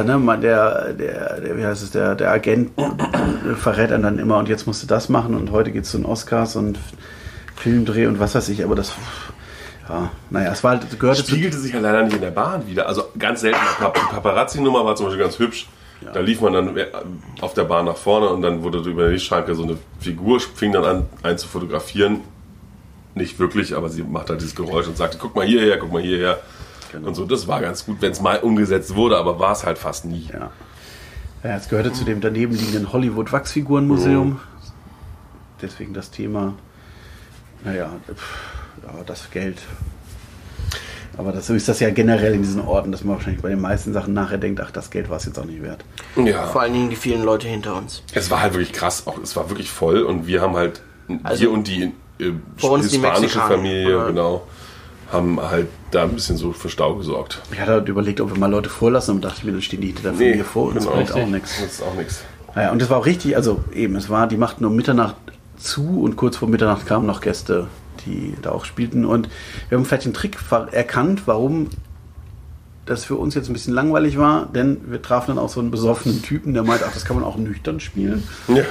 der Agent verrät einen dann immer und jetzt musst du das machen und heute geht's zu den Oscars und Filmdreh und was weiß ich, aber das, ja, naja, es war halt, gehörte zu, Spiegelte sich ja leider nicht in der Bahn wieder. Also ganz selten. Die Paparazzi-Nummer war zum Beispiel ganz hübsch. Da lief man dann auf der Bahn nach vorne und dann wurde über die Lichtschranke so eine Figur, fing dann an, einen zu fotografieren. Nicht wirklich, aber sie macht halt dieses Geräusch und sagte, guck mal hierher, guck mal hierher. Genau. Und so, das war ganz gut, wenn es mal umgesetzt wurde, aber war es halt fast nie. ja. Ja, es gehörte zu dem daneben liegenden Hollywood Wachsfigurenmuseum. Deswegen das Thema, naja, das Geld. Aber so ist das ja generell in diesen Orten, dass man wahrscheinlich bei den meisten Sachen nachher denkt, ach, das Geld war es jetzt auch nicht wert. Ja. Vor allen Dingen die vielen Leute hinter uns. Es war halt wirklich krass, auch es war wirklich voll und wir haben halt Also, wir und die bei uns die hispanische Mexikaner, Familie, oder? genau, haben halt da ein bisschen so für Stau gesorgt. Ich hatte halt überlegt, ob wir mal Leute vorlassen und dachte ich mir, dann stehen die hinter der Familie vor und das genau. bringt auch nichts. Das ist auch nichts. Naja, und das war auch richtig, also eben, die machten um Mitternacht zu und kurz vor Mitternacht kamen noch Gäste, die da auch spielten und wir haben vielleicht den Trick erkannt, warum das für uns jetzt ein bisschen langweilig war, denn wir trafen dann auch so einen besoffenen Typen, der meinte, ach, das kann man auch nüchtern spielen.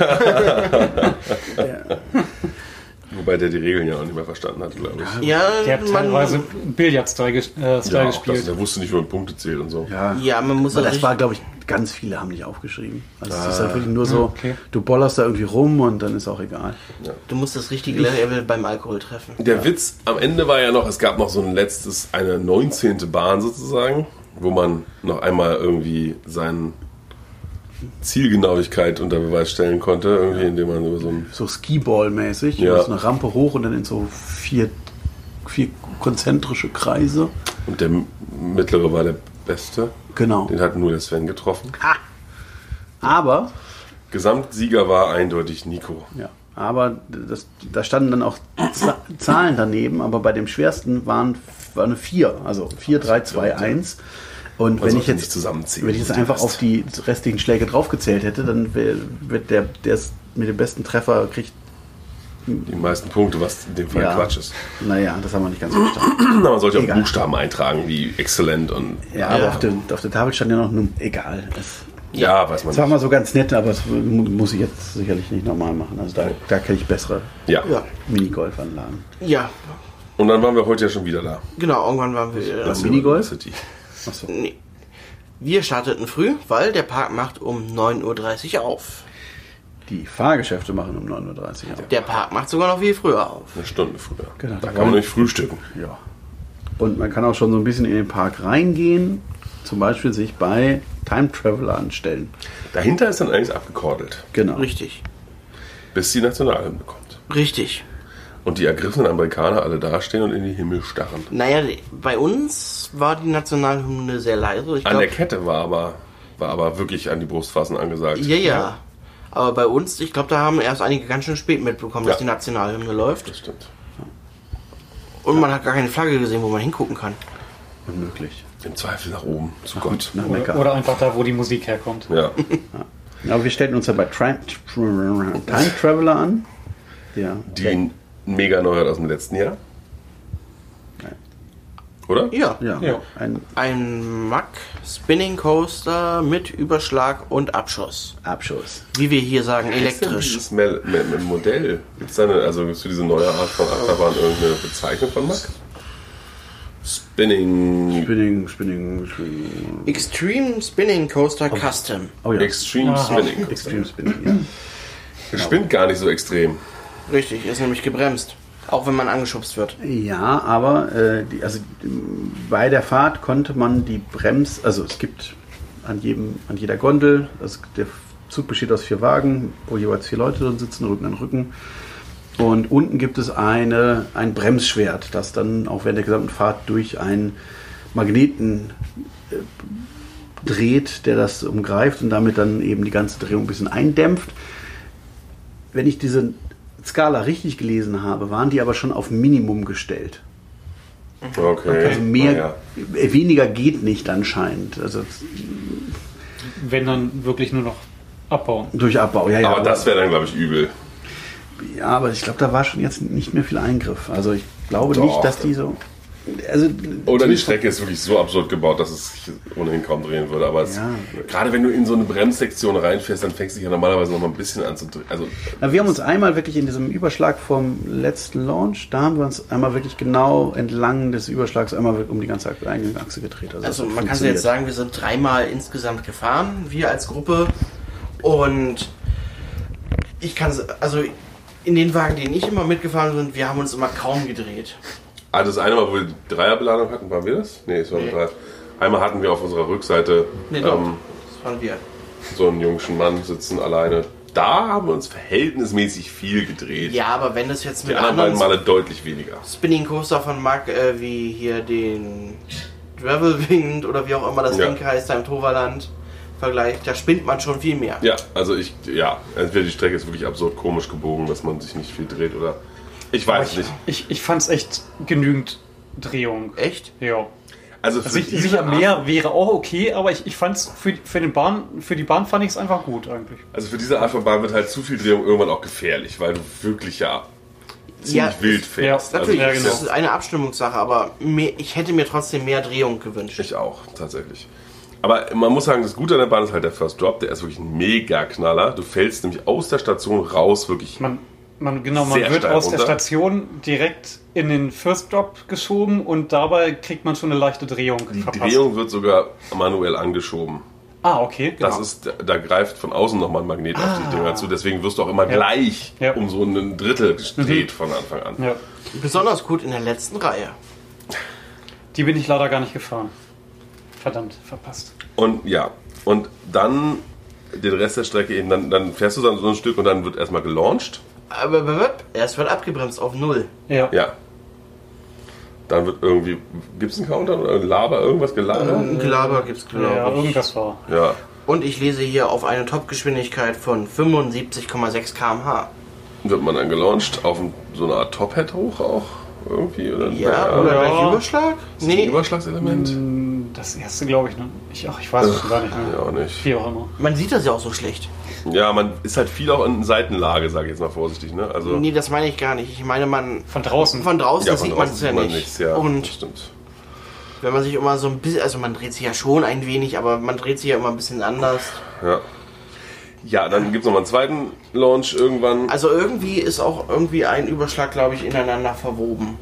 Wobei der die Regeln ja auch nicht mehr verstanden hat, glaube ich. Ja, Der hat teilweise Billard-Style Ja, auch gespielt. das, der wusste nicht, wie man Punkte zählt und so. Ja, man muss Aber halt das war, richtig, glaube ich, ganz viele haben nicht aufgeschrieben. Also es ist halt wirklich nur so, okay. du bollerst da irgendwie rum und dann ist auch egal. du musst das richtige Level beim Alkohol treffen. Der Witz am Ende war ja noch, es gab noch so eine 19. Bahn sozusagen, wo man noch einmal irgendwie seine Zielgenauigkeit unter Beweis stellen konnte, irgendwie, indem man über so ein So Skiball-mäßig, Ja. du hast eine Rampe hoch und dann in so vier konzentrische Kreise. und der mittlere war der beste. Genau. Den hat nur der Sven getroffen. Aber Gesamtsieger war eindeutig Nico. ja, aber da standen dann auch Zahlen daneben, aber bei dem schwersten waren eine 4, also 4, 3, 2, 1. Und Man wenn ich sollte jetzt nicht zusammenziehen. wenn ich jetzt einfach auf die restlichen Schläge draufgezählt hätte, dann wird der es mit dem besten Treffer kriegt. Die meisten Punkte, was in dem Fall Quatsch ist. Naja, das haben wir nicht ganz verstanden. Man sollte auch Egal. Buchstaben eintragen, wie exzellent und Ja, aber auf der Tafel stand ja noch egal. ja, weiß man Das war nicht. mal so ganz nett, aber das muss ich jetzt sicherlich nicht nochmal machen. Also da kenne ich bessere Ja. Ja. Minigolfanlagen. Ja, Und dann waren wir heute ja schon wieder da. genau, irgendwann waren wir. Was? Minigolf? City. Achso. Nee. Wir starteten früh, weil der Park macht um 9:30 Uhr auf. Die Fahrgeschäfte machen um 9:30 Uhr auf. Der Park macht sogar noch viel früher auf. Eine Stunde früher. Genau. Da kann man nicht frühstücken. Ja. Und man kann auch schon so ein bisschen in den Park reingehen, zum Beispiel sich bei Time Traveler anstellen. Dahinter ist dann eigentlich abgekordelt, Genau. Richtig. bis die Nationalhymne kommt. Richtig. Und die ergriffenen Amerikaner alle dastehen und in die Himmel starren. Naja, bei uns war die Nationalhymne sehr leise. Ich An der glaub, Kette war aber wirklich an die Brust fassen angesagt. ja. Aber bei uns, ich glaube, da haben erst einige ganz schön spät mitbekommen, dass Ja. die Nationalhymne läuft. Das stimmt. Und man hat gar keine Flagge gesehen, wo man hingucken kann. Unmöglich. Im Zweifel nach oben, zu Gott. Nach Mekka. Oder einfach da, wo die Musik herkommt. Ja. Aber wir stellten uns ja bei Time Traveler an. Ja. Die mega Neuheit aus dem letzten Jahr. Oder? Ja. Ja. Ja. Ein Mack Spinning Coaster mit Überschlag und Abschuss. Abschuss. Wie wir hier sagen, Ist denn elektrisch. dieses Modell? Gibt es da gibt's für diese neue Art von Achterbahn irgendeine Bezeichnung von Mack? Spinning. Spinning. Extreme Spinning Coaster Custom. Oh ja. Extreme Spinning. Extreme Spinning. Ja. Spinnt gar nicht so extrem. Richtig, ist nämlich gebremst. Auch wenn man angeschubst wird. Ja, aber bei der Fahrt konnte man die also es gibt an jeder Gondel, der Zug besteht aus 4 Wagen, wo jeweils 4 Leute drin sitzen, Rücken an Rücken. Und unten gibt es ein Bremsschwert, das dann auch während der gesamten Fahrt durch einen Magneten dreht, der das umgreift und damit dann eben die ganze Drehung ein bisschen eindämpft. Wenn ich diese Skala richtig gelesen habe, waren die aber schon auf Minimum gestellt. Okay. Also weniger geht nicht anscheinend. Also Wenn dann wirklich nur noch abbauen. durch Abbau, ja. Aber das wäre dann, glaube ich, übel. Ja, aber ich glaube, da war schon jetzt nicht mehr viel Eingriff. Also ich glaube Doch. nicht, dass die so. Also, Oder die Strecke ist wirklich so absurd gebaut, dass es sich ohnehin kaum drehen würde. Aber Ja. gerade wenn du in so eine Bremssektion reinfährst, dann fängst du dich ja normalerweise noch mal ein bisschen an zu drehen. Also, Na, wir haben uns einmal wirklich in diesem Überschlag vom letzten Launch, da haben wir uns einmal wirklich genau entlang des Überschlags einmal um die ganze Achse gedreht. Also das man kann funktioniert. jetzt sagen, wir sind 3-mal insgesamt gefahren, wir als Gruppe. Und ich kann, also in den Wagen, die nicht immer mitgefahren sind, wir haben uns immer kaum gedreht. das eine Mal, wo wir die Dreierbeladung hatten, waren wir das? Nee, es war Nee. drei. Einmal hatten wir auf unserer Rückseite Nee, doch, das waren wir. so einen jungen Mann sitzen alleine. Da haben wir uns verhältnismäßig viel gedreht. Ja, aber wenn das jetzt Die mit anderen beiden anderen Male deutlich weniger. Spinning Coaster von Mack, wie hier den Travelwind oder wie auch immer das Ja. Ding heißt, da im Toverland vergleicht, da spinnt man schon viel mehr. Ja, also entweder die Strecke ist wirklich absurd komisch gebogen, dass man sich nicht viel dreht oder ich weiß nicht. Ich fand es echt genügend Drehung. Echt? Ja. Also für diese Sicher Art- mehr wäre auch okay, aber ich fand es für die Bahn fand ich es einfach gut eigentlich. Also für diese Art von Bahn wird halt zu viel Drehung irgendwann auch gefährlich, weil du wirklich ziemlich wild fährst. Ja, Natürlich, ja, genau. das ist eine Abstimmungssache, aber ich hätte mir trotzdem mehr Drehung gewünscht. Ich auch, tatsächlich. Aber man muss sagen, das Gute an der Bahn ist halt der First Drop, der ist wirklich ein mega Knaller. Du fällst nämlich aus der Station raus, wirklich. Man Sehr wird steil aus der runter. Station direkt in den First Drop geschoben und dabei kriegt man schon eine leichte Drehung Die verpasst. Drehung wird sogar manuell angeschoben. Okay, genau. Das ist, da greift von außen nochmal ein Magnet auf die Dinger zu. Deswegen wirst du auch immer gleich Ja. um so ein Drittel gedreht von Anfang an. Ja. Besonders gut in der letzten Reihe. Die bin ich leider gar nicht gefahren. Verdammt, verpasst. Und dann den Rest der Strecke eben, dann fährst du dann so ein Stück und dann wird erstmal gelauncht. Aber erst wird abgebremst auf 0. Ja. Ja. Dann wird irgendwie, gibt es einen Countdown oder ein Laber, irgendwas geladen? Gelaber gibt's, Ja, glaube ich. irgendwas war. Ja. Und ich lese hier auf eine Topgeschwindigkeit von 75,6 km/h. Wird man dann gelauncht auf so eine Art Top-Hat hoch auch irgendwie? Oder, Ja, oder Ja. gleich Überschlag? Ist das ein Nee, Überschlagselement? Das erste glaube ich noch nicht. Ach, ich weiß es schon gar nicht mehr. Ja, auch nicht. Wie auch immer. Man sieht das ja auch so schlecht. Ja, man ist halt viel auch in Seitenlage, sage ich jetzt mal vorsichtig. Ne? Also, Nee, das meine ich gar nicht. Ich meine, Von draußen. von draußen ja, sieht von man draußen es ja sieht man nicht. nichts, ja, Und das stimmt. wenn man sich immer so ein bisschen, also man dreht sich ja schon ein wenig, aber man dreht sich ja immer ein bisschen anders. Ja, dann gibt es nochmal einen zweiten Launch irgendwann. Also irgendwie ist auch irgendwie ein Überschlag, glaube ich, ineinander verwoben.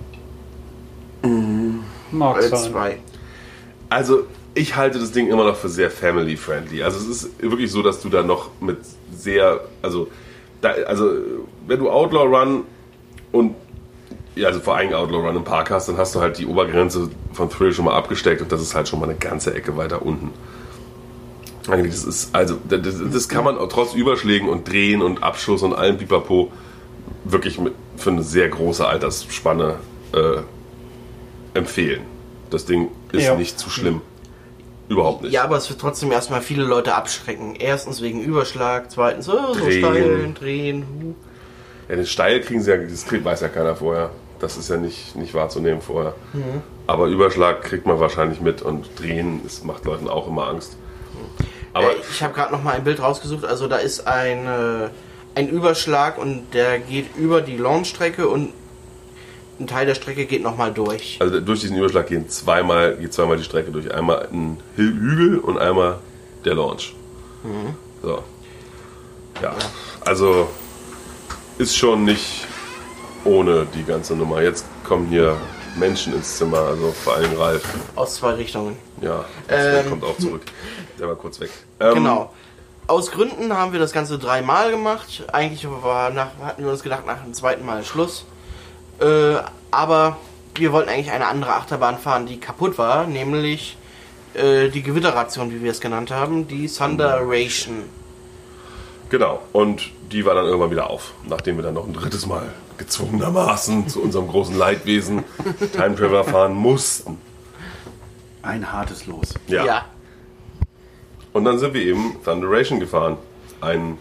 Mag sein. Zwei. Also, ich halte das Ding immer noch für sehr family-friendly. Also, es ist wirklich so, dass du da noch mit sehr, also wenn du Outlaw Run und, ja, also vor allem Outlaw Run im Park hast, dann hast du halt die Obergrenze von Thrill schon mal abgesteckt und das ist halt schon mal eine ganze Ecke weiter unten. Eigentlich, das ist, also, das kann man auch trotz Überschlägen und Drehen und Abschuss und allem Pipapo wirklich für eine sehr große Altersspanne empfehlen. Das Ding ist nicht zu schlimm. Überhaupt nicht. Ja, aber es wird trotzdem erstmal viele Leute abschrecken. Erstens wegen Überschlag, zweitens so Drehen. steil, drehen. Ja, den Steil kriegen sie ja, weiß ja keiner vorher. Das ist ja nicht wahrzunehmen vorher. Aber Überschlag kriegt man wahrscheinlich mit und Drehen, das macht Leuten auch immer Angst. Aber Ich habe gerade noch mal ein Bild rausgesucht. Also da ist ein Überschlag und der geht über die Launchstrecke und ein Teil der Strecke geht noch mal durch. also durch diesen Überschlag geht zweimal die Strecke durch. Einmal ein Hügel und einmal der Launch. So. Ja, also ist schon nicht ohne die ganze Nummer. Jetzt kommen hier Menschen ins Zimmer, also vor allem Ralf. Aus zwei Richtungen. Ja, der kommt auch zurück. Der war kurz weg. Genau. Aus Gründen haben wir das Ganze 3-mal gemacht. Eigentlich hatten wir uns gedacht, nach dem zweiten Mal Schluss. Aber wir wollten eigentlich eine andere Achterbahn fahren, die kaputt war, nämlich die Gewitterration, wie wir es genannt haben, die Thunderation. Genau, und die war dann irgendwann wieder auf, nachdem wir dann noch ein drittes Mal gezwungenermaßen zu unserem großen Leidwesen Time Traveler fahren mussten. Ein hartes Los. Ja. Und dann sind wir eben Thunderation gefahren. Ein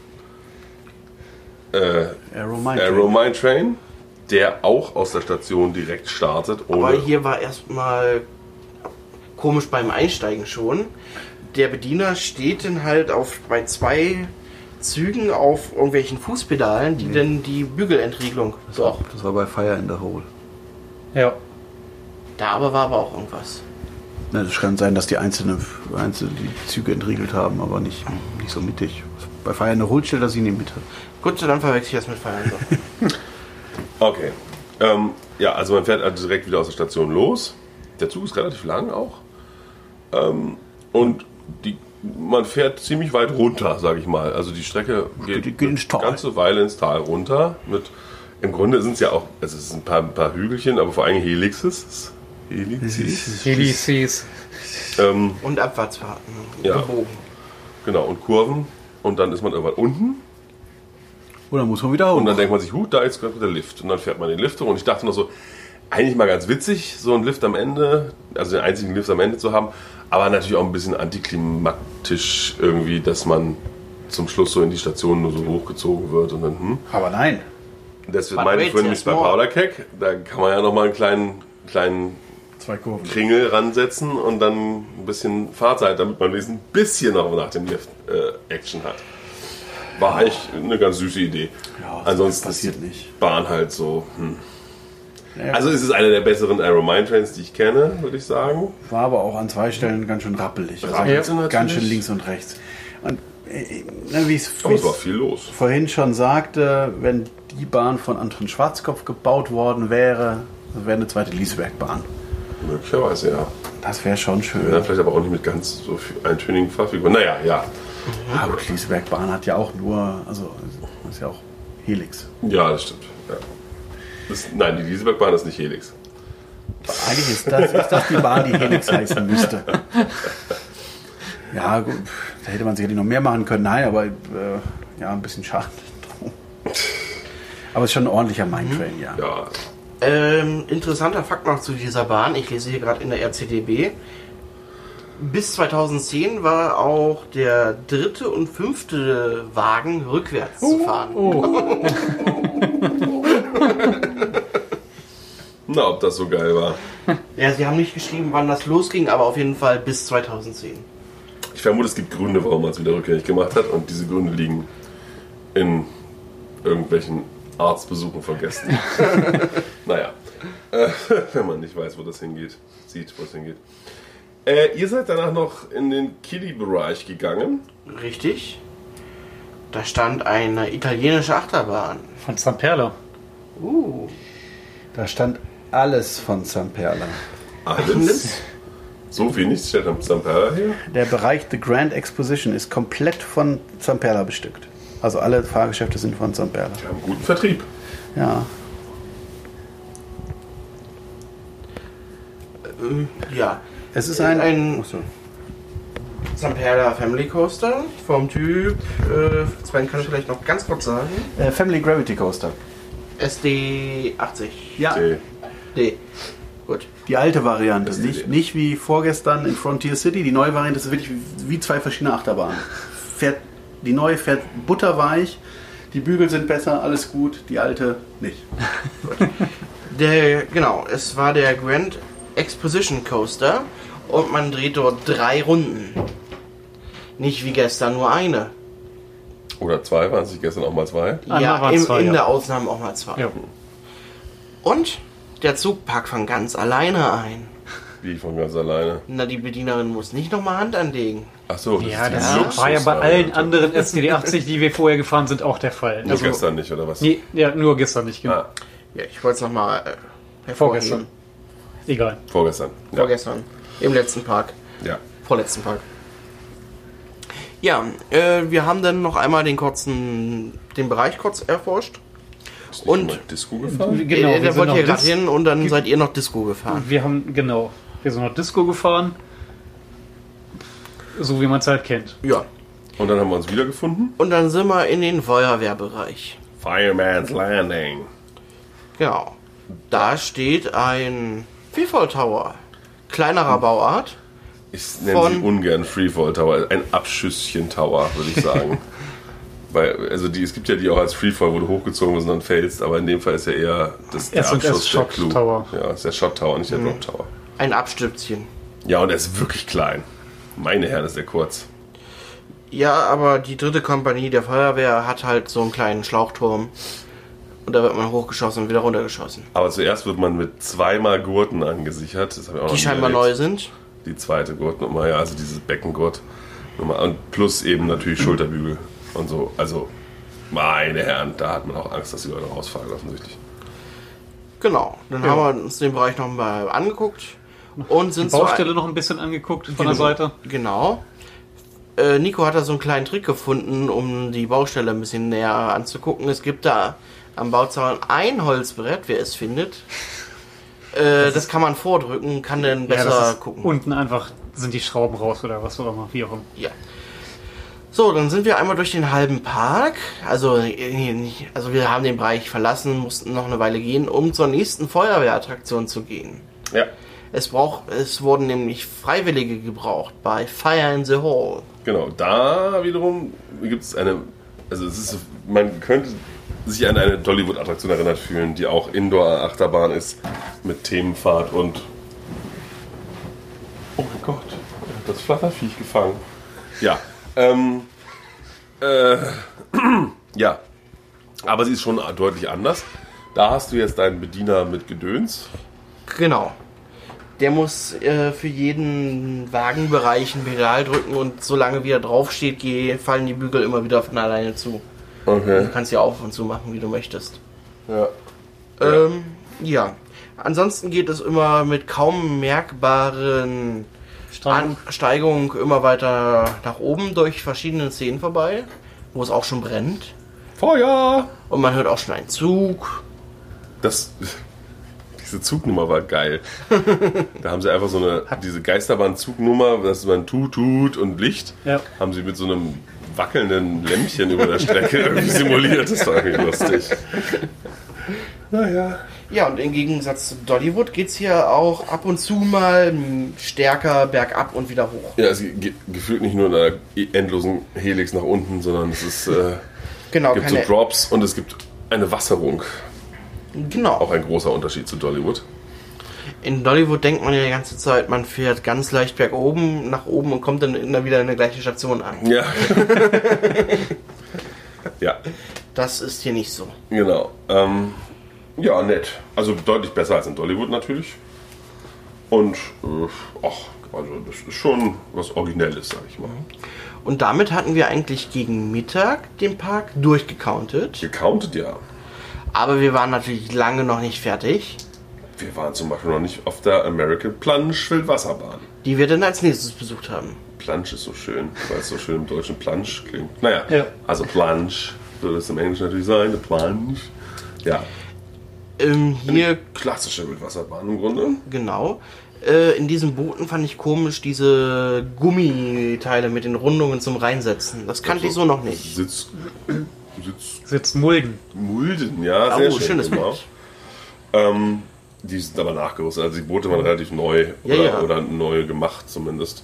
Arrow Mine Train, der auch aus der Station direkt startet. Aber hier war erstmal komisch beim Einsteigen schon. Der Bediener steht dann halt bei zwei Zügen auf irgendwelchen Fußpedalen, die dann die Bügelentriegelung. Das war bei Fire in the Hole. Ja. Da war aber auch irgendwas. Na, das kann sein, dass die einzelne die Züge entriegelt haben, aber nicht so mittig. Bei Fire in the Hole stellt er sie in die Mitte. Gut, dann verwechsel ich das mit Fire in the Hole. Okay. Ja, also man fährt also direkt wieder aus der Station los. Der Zug ist relativ lang auch. Und man fährt ziemlich weit runter, sage ich mal. Also die Strecke geht eine ganze Weile ins Tal runter. Im Grunde sind es ja auch, es sind ein paar Hügelchen, aber vor allem Helixes. Helices. Und Abfahrtsfahrten. Ja. Gebogen. Genau, und Kurven. Und dann ist man irgendwann unten. Oder muss man wieder hoch? Und dann denkt man sich, da ist gerade der Lift. Und dann fährt man den Lift hoch. Und ich dachte noch so, eigentlich mal ganz witzig, so einen Lift am Ende, also den einzigen Lift am Ende zu haben. Aber natürlich auch ein bisschen antiklimaktisch irgendwie, dass man zum Schluss so in die Station nur so hochgezogen wird. Und dann, Aber nein. Das wird meine ich vorhin nicht bei Powder Keg. Da kann man ja nochmal einen kleinen Zwei Kurven. Kringel ransetzen und dann ein bisschen Fahrzeit, damit man wenigstens ein bisschen noch nach dem Lift Action hat. War eigentlich eine ganz süße Idee. Ja, ansonsten passiert ist die nicht. Bahn halt so. Ja, Also es ist einer der besseren Arrow Mine Trains, die ich kenne, würde ich sagen. war aber auch an zwei Stellen ganz schön rappelig. Rappelig natürlich. Ganz schön links und rechts. Und wie ich Aber es war viel los. vorhin schon sagte, wenn die Bahn von Anton Schwarzkopf gebaut worden wäre, das wäre eine zweite Liesbergbahn. Möglicherweise, ja. Das wäre schon schön. Ja. Vielleicht aber auch nicht mit ganz so viel eintönigen Fahrfiguren. Naja, ja. Aber die Liesbergbahn hat ja auch nur, also das ist ja auch Helix. Ja, das stimmt. Ja. Nein, die Liesbergbahn ist nicht Helix. Eigentlich ist das die Bahn, die Helix heißen müsste. Ja, gut, da hätte man sicherlich noch mehr machen können. Nein, aber ja, ein bisschen schade drum. Aber es ist schon ein ordentlicher Mindtrain, ja. Ja. Interessanter Fakt noch zu dieser Bahn. Ich lese hier gerade in der RCDB. Bis 2010 war auch der 3. und 5. Wagen rückwärts zu fahren. Na, ob das so geil war. Ja, sie haben nicht geschrieben, wann das losging, aber auf jeden Fall bis 2010. Ich vermute, es gibt Gründe, warum man es wieder rückgängig gemacht hat und diese Gründe liegen in irgendwelchen Arztbesuchen von Gästen. Naja, wenn man nicht weiß, wo das hingeht, sieht, wo es hingeht. Ihr seid danach noch in den Kiddie-Bereich gegangen. Richtig. Da stand eine italienische Achterbahn. Von Zamperla. Da stand alles von Zamperla. Alles? So wenig steht am Zamperla her? Der Bereich The Grand Exposition ist komplett von Zamperla bestückt. Also alle Fahrgeschäfte sind von Zamperla. Die haben guten Vertrieb. Ja. Ja. Es ist ein Achso. Zamperla Family Coaster vom Typ, Sven kann ich vielleicht noch ganz kurz sagen, Family Gravity Coaster. SD 80. Ja, Okay. D. Gut. die alte Variante. Das ist die- Nicht wie vorgestern in Frontier City. Die neue Variante ist wirklich wie zwei verschiedene Achterbahnen. Die neue fährt butterweich, die Bügel sind besser, alles gut. Die alte nicht. Genau, es war der Grand Exposition Coaster und man dreht dort 3 Runden. Nicht wie gestern nur eine. Oder 2, waren es nicht gestern auch mal 2? Einmal Ja, waren in 2, ja. der Ausnahme auch mal 2. Ja. Und der Zug packt von ganz alleine ein. Wie von ganz alleine. Na, die Bedienerin muss nicht nochmal Hand anlegen. Achso, Ja, ist das die war ja bei allen Luxusvariante. anderen SCD 80, die wir vorher gefahren sind, auch der Fall. Nur gestern nicht, oder was? Nee, ja, nur gestern nicht, genau. Ah, Ja, ich wollte es nochmal Vorgestern. Egal. vorgestern. Ja. Vorgestern. Im letzten Park. Ja. Vorletzten Park. Ja, wir haben dann noch einmal den Bereich kurz erforscht. Ist nicht Und- mal Disco gefahren? Genau, wir der sind wollte noch hier gerade Dis- hin und dann seid ihr noch Disco gefahren. Wir sind noch Disco gefahren. So wie man es halt kennt. Ja. Und dann haben wir uns wiedergefunden. Und dann sind wir in den Feuerwehrbereich. Fireman's Landing. Genau. Da steht ein Freefall Tower. Kleinerer Bauart. Ich nenne Von- sie ungern Freefall Tower. Ein Abschüsschen Tower, würde ich sagen. Weil, also es gibt ja die auch als Freefall, wo du hochgezogen wirst und dann fällst, aber in dem Fall ist ja eher der S&S Abschuss der Shot Clou. Tower. Ja, ist der Shot Tower, nicht der Drop Tower. Ein Abstützchen. Ja, und er ist wirklich klein. Meine Herren, ist der kurz. Ja, aber die dritte Kompanie der Feuerwehr hat halt so einen kleinen Schlauchturm. Und da wird man hochgeschossen und wieder runtergeschossen. Aber zuerst wird man mit 2-mal Gurten angesichert. Das habe ich auch noch Die nie scheinbar erlebt. neu sind. Die zweite Gurtnummer, ja, also dieses Beckengurt. Und plus eben natürlich Schulterbügel und so. Also, meine Herren, da hat man auch Angst, dass die Leute rausfallen, offensichtlich. Genau. Dann Ja. haben wir uns den Bereich nochmal angeguckt. Und Die sind Baustelle noch ein bisschen angeguckt von der Seite. Genau. Nico hat da so einen kleinen Trick gefunden, um die Baustelle ein bisschen näher anzugucken. Es gibt da am Bauzaun ein Holzbrett, wer es findet. Das kann man vordrücken, kann dann besser das ist gucken. unten einfach sind die Schrauben raus oder was auch immer, wie auch immer. Ja. So, dann sind wir einmal durch den halben Park. Also wir haben den Bereich verlassen, mussten noch eine Weile gehen, um zur nächsten Feuerwehrattraktion zu gehen. Ja, Es wurden nämlich Freiwillige gebraucht bei Fire in the Hall. genau. Da wiederum gibt es man könnte sich an eine Dollywood-Attraktion erinnert fühlen, die auch Indoor-Achterbahn ist, mit Themenfahrt und... Oh mein Gott, er hat das Flatterviech gefangen. Ja, ja, aber sie ist schon deutlich anders. Da hast du jetzt deinen Bediener mit Gedöns. Genau. Der muss für jeden Wagenbereich ein Pedal drücken und solange wie er draufsteht, fallen die Bügel immer wieder von alleine zu. Okay. Du kannst ja auf und zu machen, wie du möchtest. Ja. Ja. Ansonsten geht es immer mit kaum merkbaren Steigung immer weiter nach oben durch verschiedene Szenen vorbei, wo es auch schon brennt. Feuer! Und man hört auch schon einen Zug. Diese Zugnummer war geil. Da haben sie einfach diese Geisterbahn-Zugnummer, das ist ein Tut und Licht, Ja. haben sie mit so einem wackelnden Lämpchen über der Strecke irgendwie simuliert. Das war irgendwie lustig. Naja. Ja, und im Gegensatz zu Dollywood geht es hier auch ab und zu mal stärker bergab und wieder hoch. Ja, es geht gefühlt nicht nur in einer endlosen Helix nach unten, sondern es ist, Genau, gibt so Drops und es gibt eine Wasserung. genau. Auch ein großer Unterschied zu Dollywood. In Dollywood denkt man ja die ganze Zeit, man fährt ganz leicht nach oben und kommt dann wieder in der gleichen Station an. Ja. Ja, Das ist hier nicht so. genau. Ja, nett. Also deutlich besser als in Dollywood natürlich. Und, also das ist schon was Originelles, sag ich mal. Und damit hatten wir eigentlich gegen Mittag den Park durchgecountet. Gecountet, ja. Aber wir waren natürlich lange noch nicht fertig. Wir waren zum Beispiel noch nicht auf der American Plunge Wildwasserbahn. Die wir dann als nächstes besucht haben. Plunge ist so schön, weil es so schön im Deutschen Plunge klingt. Naja, Ja. also Plunge würde es im Englischen natürlich sein, eine Plunge. Ja, Hier, klassische Wildwasserbahn im Grunde. genau. In diesen Booten fand ich komisch diese Gummiteile mit den Rundungen zum Reinsetzen. Das kannte ich so noch nicht. Sitzt Mulden. Mulden, ja, sehr schön. Schönes Genau. Bild. Die sind aber nachgerüstet, also die Boote waren relativ neu oder neu gemacht zumindest.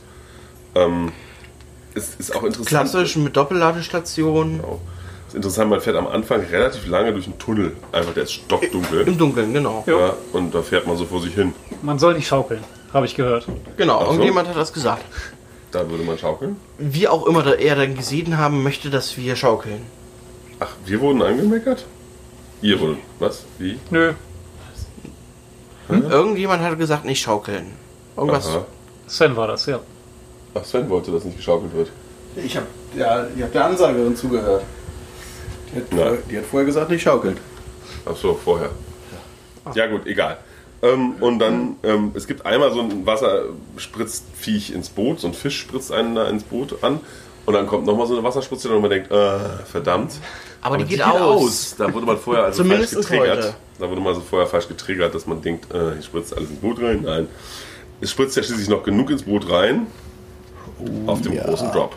Es ist auch interessant. Klassisch mit Doppelladestation. Genau. Es ist interessant, man fährt am Anfang relativ lange durch einen Tunnel. Einfach, der ist stockdunkel. Im Dunkeln, genau. Ja, und da fährt man so vor sich hin. Man soll nicht schaukeln, habe ich gehört. Genau, Ach so. irgendjemand hat das gesagt. Da würde man schaukeln. Wie auch immer er dann gesehen haben möchte, dass wir schaukeln. Ach, wir wurden angemeckert? Ihr wurdet. Was? Wie? Nö, Irgendjemand hat gesagt, nicht schaukeln. Irgendwas. Aha. Sven war das, ja. Ach, Sven wollte, dass nicht geschaukelt wird. Ich habe der Ansagerin zugehört. Die hat vorher gesagt, nicht schaukelt. Ach so, vorher. Ja gut, egal. Und dann, es gibt einmal so ein Wasserspritzviech ins Boot, so ein Fisch spritzt einen da ins Boot an und dann kommt nochmal so eine Wasserspritze und man denkt, verdammt. Aber die geht aus. Da wurde man vorher also falsch Zumindest getriggert. heute. Da wurde man so vorher falsch getriggert, dass man denkt, hier spritzt alles ins Boot rein. Nein. Es spritzt ja schließlich noch genug ins Boot rein, auf dem großen Drop.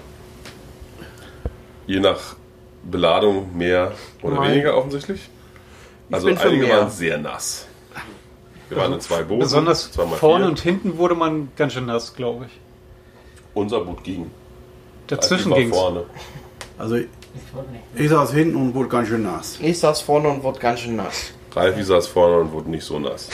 Je nach Beladung mehr oder Nein. weniger offensichtlich. Also bin für einige mehr. waren sehr nass. Wir waren in 2 Booten. Besonders 2x4. vorne und hinten wurde man ganz schön nass, glaube ich. Unser Boot ging. Dazwischen war ging es. vorne. Also ich saß hinten und wurde ganz schön nass. Ich saß vorne und wurde ganz schön nass. Ralfi saß vorne und wurde nicht so nass.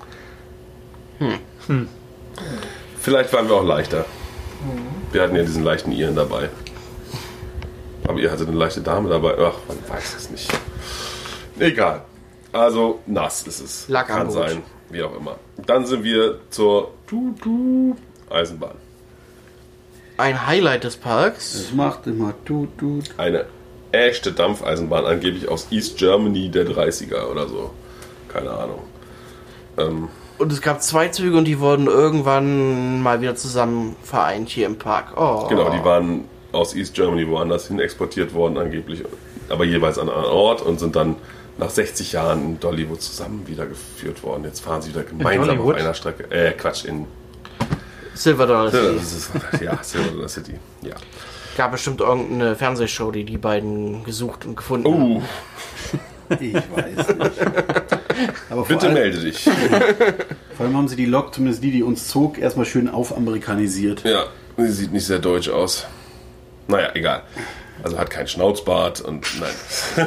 Vielleicht waren wir auch leichter. Wir hatten ja diesen leichten Iren dabei. Aber ihr hattet eine leichte Dame dabei. Ach, man weiß es nicht. Egal. Also nass ist es. Lag am Kann Boot. sein. Wie auch immer. Dann sind wir zur Eisenbahn. Ein Highlight des Parks. Es macht immer tut. Eine echte Dampfeisenbahn, angeblich aus East Germany der 30er oder so. Keine Ahnung. Und es gab 2 Züge und die wurden irgendwann mal wieder zusammen vereint hier im Park. Oh. Genau, die waren aus East Germany woanders hin exportiert worden angeblich, aber jeweils an einen Ort und sind dann nach 60 Jahren in Dollywood zusammen wieder geführt worden. Jetzt fahren sie wieder gemeinsam auf Dollywood? einer Strecke. Quatsch, in Silver Dollar City. Silver Dollar City. Ja. Gab bestimmt irgendeine Fernsehshow, die beiden gesucht und gefunden haben. Ich weiß nicht. Aber Bitte melde dich. vor allem haben sie die Lok, zumindest die uns zog, erstmal schön aufamerikanisiert. Ja, sie sieht nicht sehr deutsch aus. Naja, egal. Also hat keinen Schnauzbart und nein.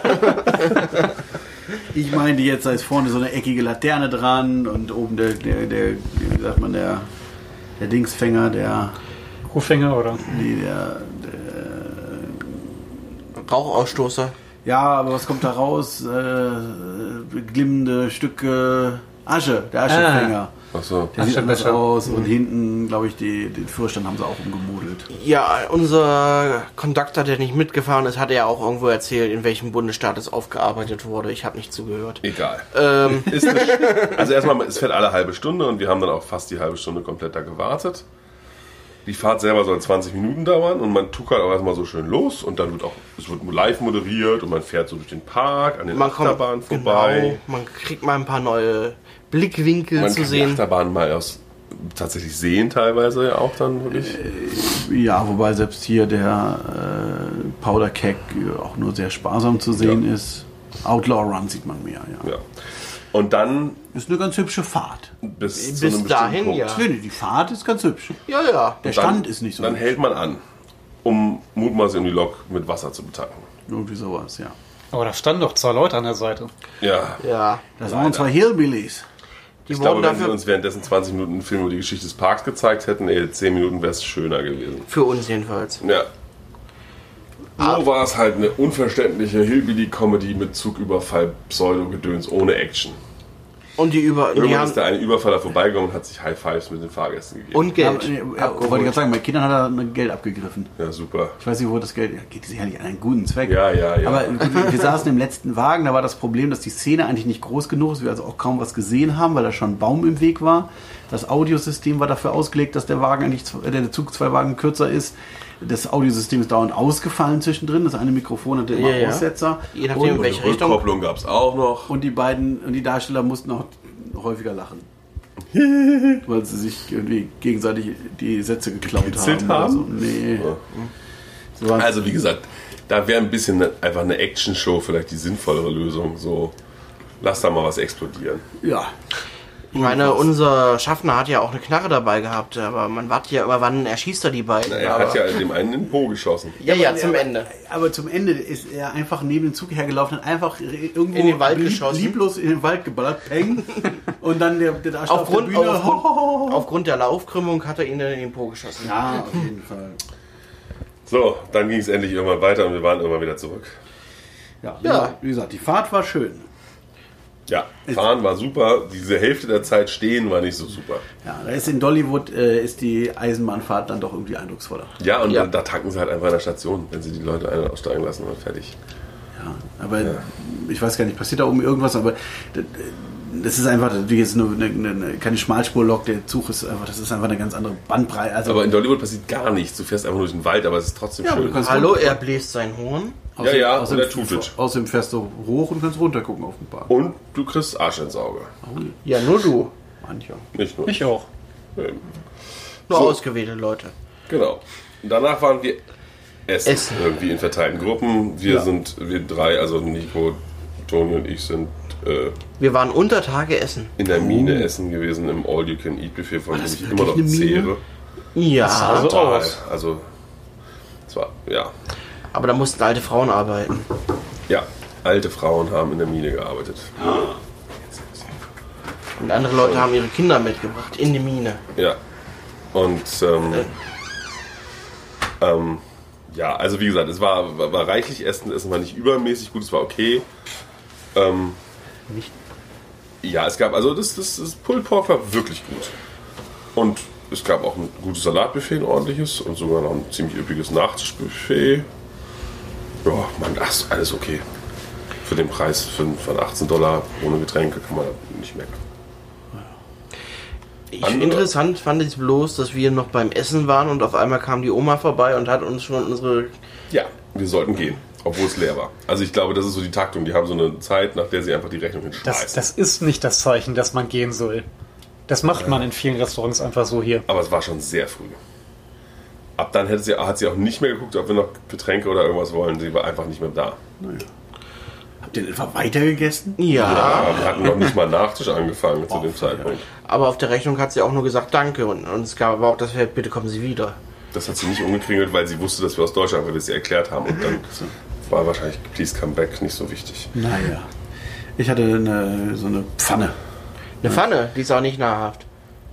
Ich meinte jetzt, da ist vorne so eine eckige Laterne dran und oben der wie sagt man, der Dingsfänger, der Kuhfänger oder? Rauchausstoßer. ja, aber was kommt da raus? Glimmende Stücke Asche, der Aschefänger. Achso. Der sieht anders Aschenbecher. aus und hinten, glaube ich, den Vorstand haben sie auch umgemodelt. Ja, unser Conductor, der nicht mitgefahren ist, hat ja auch irgendwo erzählt, in welchem Bundesstaat es aufgearbeitet wurde. Ich habe nicht zugehört. Egal. Also erstmal, es fährt alle halbe Stunde und wir haben dann auch fast die halbe Stunde komplett da gewartet. Die Fahrt selber soll 20 Minuten dauern und man tuckert auch erstmal so schön los und dann es wird live moderiert und man fährt so durch den Park, an den Achterbahnen vorbei. Genau, man kriegt mal ein paar neue Blickwinkel Man zu kann die sehen. Achterbahn mal tatsächlich sehen teilweise ja auch dann wirklich. Ja, wobei selbst hier der Powder Keg auch nur sehr sparsam zu sehen ist. Outlaw Run sieht man mehr, ja. Ja. Und dann Ist eine ganz hübsche Fahrt. bis Bis einem dahin, bestimmten ja. Punkt. Ich finde, die Fahrt ist ganz hübsch. Ja, ja. Der Und dann- Stand ist nicht so Dann hübsch. hält man an, um mutmaßlich um die Lok mit Wasser zu betanken. Irgendwie sowas, ja. Aber da standen doch 2 Leute an der Seite. Ja. Ja. Das waren 2 Hillbillies. Die Ich glaube, wurden wenn sie dafür uns währenddessen 20 Minuten einen Film über die Geschichte des Parks gezeigt hätten, 10 Minuten wäre es schöner gewesen. für uns jedenfalls. Ja. So war es halt eine unverständliche Hillbilly-Comedy mit Zugüberfall, Pseudo-Gedöns ohne Action. Und die Irgendwann haben ist der eine Überfaller vorbeigegangen und hat sich High Fives mit den Fahrgästen gegeben. und Geld. Ja, wollte ich gerade sagen, bei Kindern hat er Geld abgegriffen. Ja, super. Ich weiß nicht, wo das Geld... Ja, geht sicherlich an einen guten Zweck. Ja. Aber wir saßen im letzten Wagen, da war das Problem, dass die Szene eigentlich nicht groß genug ist, wir also auch kaum was gesehen haben, weil da schon ein Baum im Weg war. Das Audiosystem war dafür ausgelegt, dass der Zug 2 Wagen kürzer ist. Das Audiosystem ist dauernd ausgefallen zwischendrin. Das eine Mikrofon hatte immer Ja. Aussetzer. Je nachdem, in Und welche Richtung. Rückkopplung gab es auch noch. Und die Darsteller mussten auch häufiger lachen. Weil sie sich irgendwie gegenseitig die Sätze geklaut Gekitzelt haben. haben? Oder so. Nee. Ja. So war- Also wie gesagt, da wäre ein bisschen einfach eine Action-Show vielleicht die sinnvollere Lösung. So, lass da mal was explodieren. ja. Ich meine, unser Schaffner hat ja auch eine Knarre dabei gehabt, aber man wartet ja immer, wann erschießt er die beiden. Na, er aber, hat ja dem einen in den Po geschossen. ja, zum Ende. Aber zum Ende ist er einfach neben den Zug hergelaufen und einfach irgendwo In den Wald geschossen. lieblos in den Wald geballert, peng. Und dann der Darsteller auf der Aufgrund, Bühne. aufgrund der Laufkrümmung hat er ihn in den Po geschossen. Ja, auf jeden Fall. So, dann ging es endlich irgendwann weiter und wir waren irgendwann wieder zurück. Ja, wie gesagt, die Fahrt war schön. Ja, fahren war super. Diese Hälfte der Zeit stehen war nicht so super. Ja, da ist in Dollywood ist die Eisenbahnfahrt dann doch irgendwie eindrucksvoller. Ja, und Ja. da tanken sie halt einfach an der Station, wenn sie die Leute ein- und aussteigen lassen und fertig. Ja, aber ich weiß gar nicht, passiert da oben irgendwas, aber das ist einfach, wie jetzt keine Schmalspurlok, der Zug ist einfach, das ist einfach eine ganz andere Bandbreite. Also, Aber in Dollywood passiert gar nichts. Du fährst einfach durch den Wald, aber es ist trotzdem Ja, schön. du kannst- Hallo, er bläst sein Horn. Ja, und außerdem, er tutet. Außerdem fährst du hoch und kannst runter gucken auf den Park. Und du kriegst Arsch ins Auge. Ja, nur du. Mancher. Nicht nur. Ich auch. Ähm, Nur So. ausgewählte Leute. Genau. Und danach waren wir essen. Essen. Irgendwie in verteilten Gruppen. Wir drei, also Nico, Toni und ich sind Wir waren unter Tage essen. in der Mine essen gewesen, im All-You-Can-Eat-Buffet, von dem das ich wirklich immer noch eine Mine? zehre. Ja, Also Total. aus. Also, es war, ja. aber da mussten alte Frauen arbeiten. Ja, alte Frauen haben in der Mine gearbeitet. Und andere Leute haben ihre Kinder mitgebracht in die Mine. Ja. Und ja, also wie gesagt, es war reichlich Essen, es war nicht übermäßig gut, es war okay. Ja, es gab, also das Pulled Pork war wirklich gut. Und es gab auch ein gutes Salatbuffet, ein ordentliches, und sogar noch ein ziemlich üppiges Nachtischbuffet. Ja, man, ach, ist alles okay. Für den Preis von $18 ohne Getränke kann man nicht meckern. Interessant fand ich bloß, dass wir noch beim Essen waren und auf einmal kam die Oma vorbei und hat uns schon unsere... Ja, wir sollten gehen, obwohl es leer war. Also ich glaube, das ist so die Taktung. Die haben so eine Zeit, nach der sie einfach die Rechnung hinschmeißen. Das ist nicht das Zeichen, dass man gehen soll. Das macht man in vielen Restaurants einfach so hier. Aber es war schon sehr früh. Ab dann hat sie auch nicht mehr geguckt, ob wir noch Getränke oder irgendwas wollen. Sie war einfach nicht mehr da. Habt ihr denn etwa weitergegessen? Ja, Aber wir hatten noch nicht mal Nachtisch angefangen zu dem Zeitpunkt. aber auf der Rechnung hat sie auch nur gesagt Danke und es gab aber auch das Feld, bitte kommen Sie wieder. Das hat sie nicht umgeklingelt, weil sie wusste, dass wir aus Deutschland, weil wir es ihr erklärt haben. Und dann war wahrscheinlich Please Come Back nicht so wichtig. Naja. Ich hatte so eine Pfanne. Eine Pfanne, die ist auch nicht nahrhaft.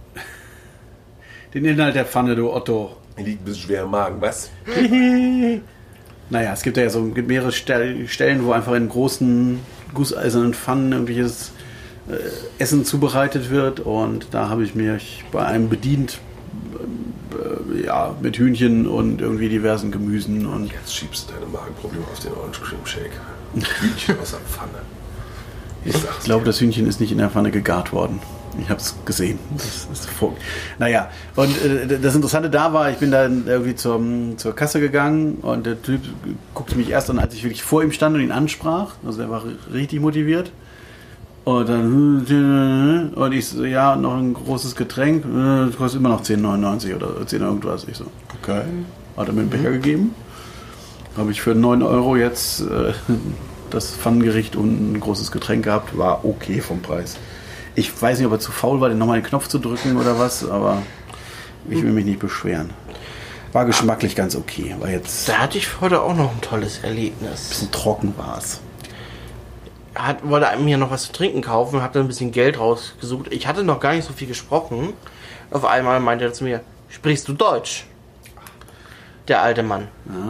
Den Inhalt der Pfanne, du Otto. Mir liegt ein bisschen schwer im Magen, was? Naja, es gibt gibt mehrere Stellen, wo einfach in großen gusseisernen Pfannen irgendwelches Essen zubereitet wird. Und da habe ich mich bei einem bedient, ja, mit Hühnchen und irgendwie diversen Gemüsen. Und Jetzt schiebst du deine Magenprobleme auf den Orange Cream Shake. Hühnchen aus der Pfanne. ich glaube, das Hühnchen ist nicht in der Pfanne gegart worden. Ich habe es gesehen. Naja, und das Interessante da war, ich bin dann irgendwie zur Kasse gegangen und der Typ guckte mich erst an, als ich wirklich vor ihm stand und ihn ansprach. Also er war richtig motiviert. Und dann, und ich so, ja, noch ein großes Getränk, das kostet immer noch 10,99 oder 10 irgendwas. Ich so, okay. Hat er mir einen Becher gegeben. Habe ich für 9 Euro jetzt das Pfannengericht und ein großes Getränk gehabt. War okay vom Preis. Ich weiß nicht, ob er zu faul war, den nochmal den Knopf zu drücken oder was, aber ich will mich nicht beschweren. War geschmacklich ganz okay. War jetzt Da hatte ich heute auch noch ein tolles Erlebnis. ein bisschen trocken war es. wollte mir noch was zu trinken kaufen und habe dann ein bisschen Geld rausgesucht. Ich hatte noch gar nicht so viel gesprochen. Auf einmal meinte er zu mir, sprichst du Deutsch? Der alte Mann.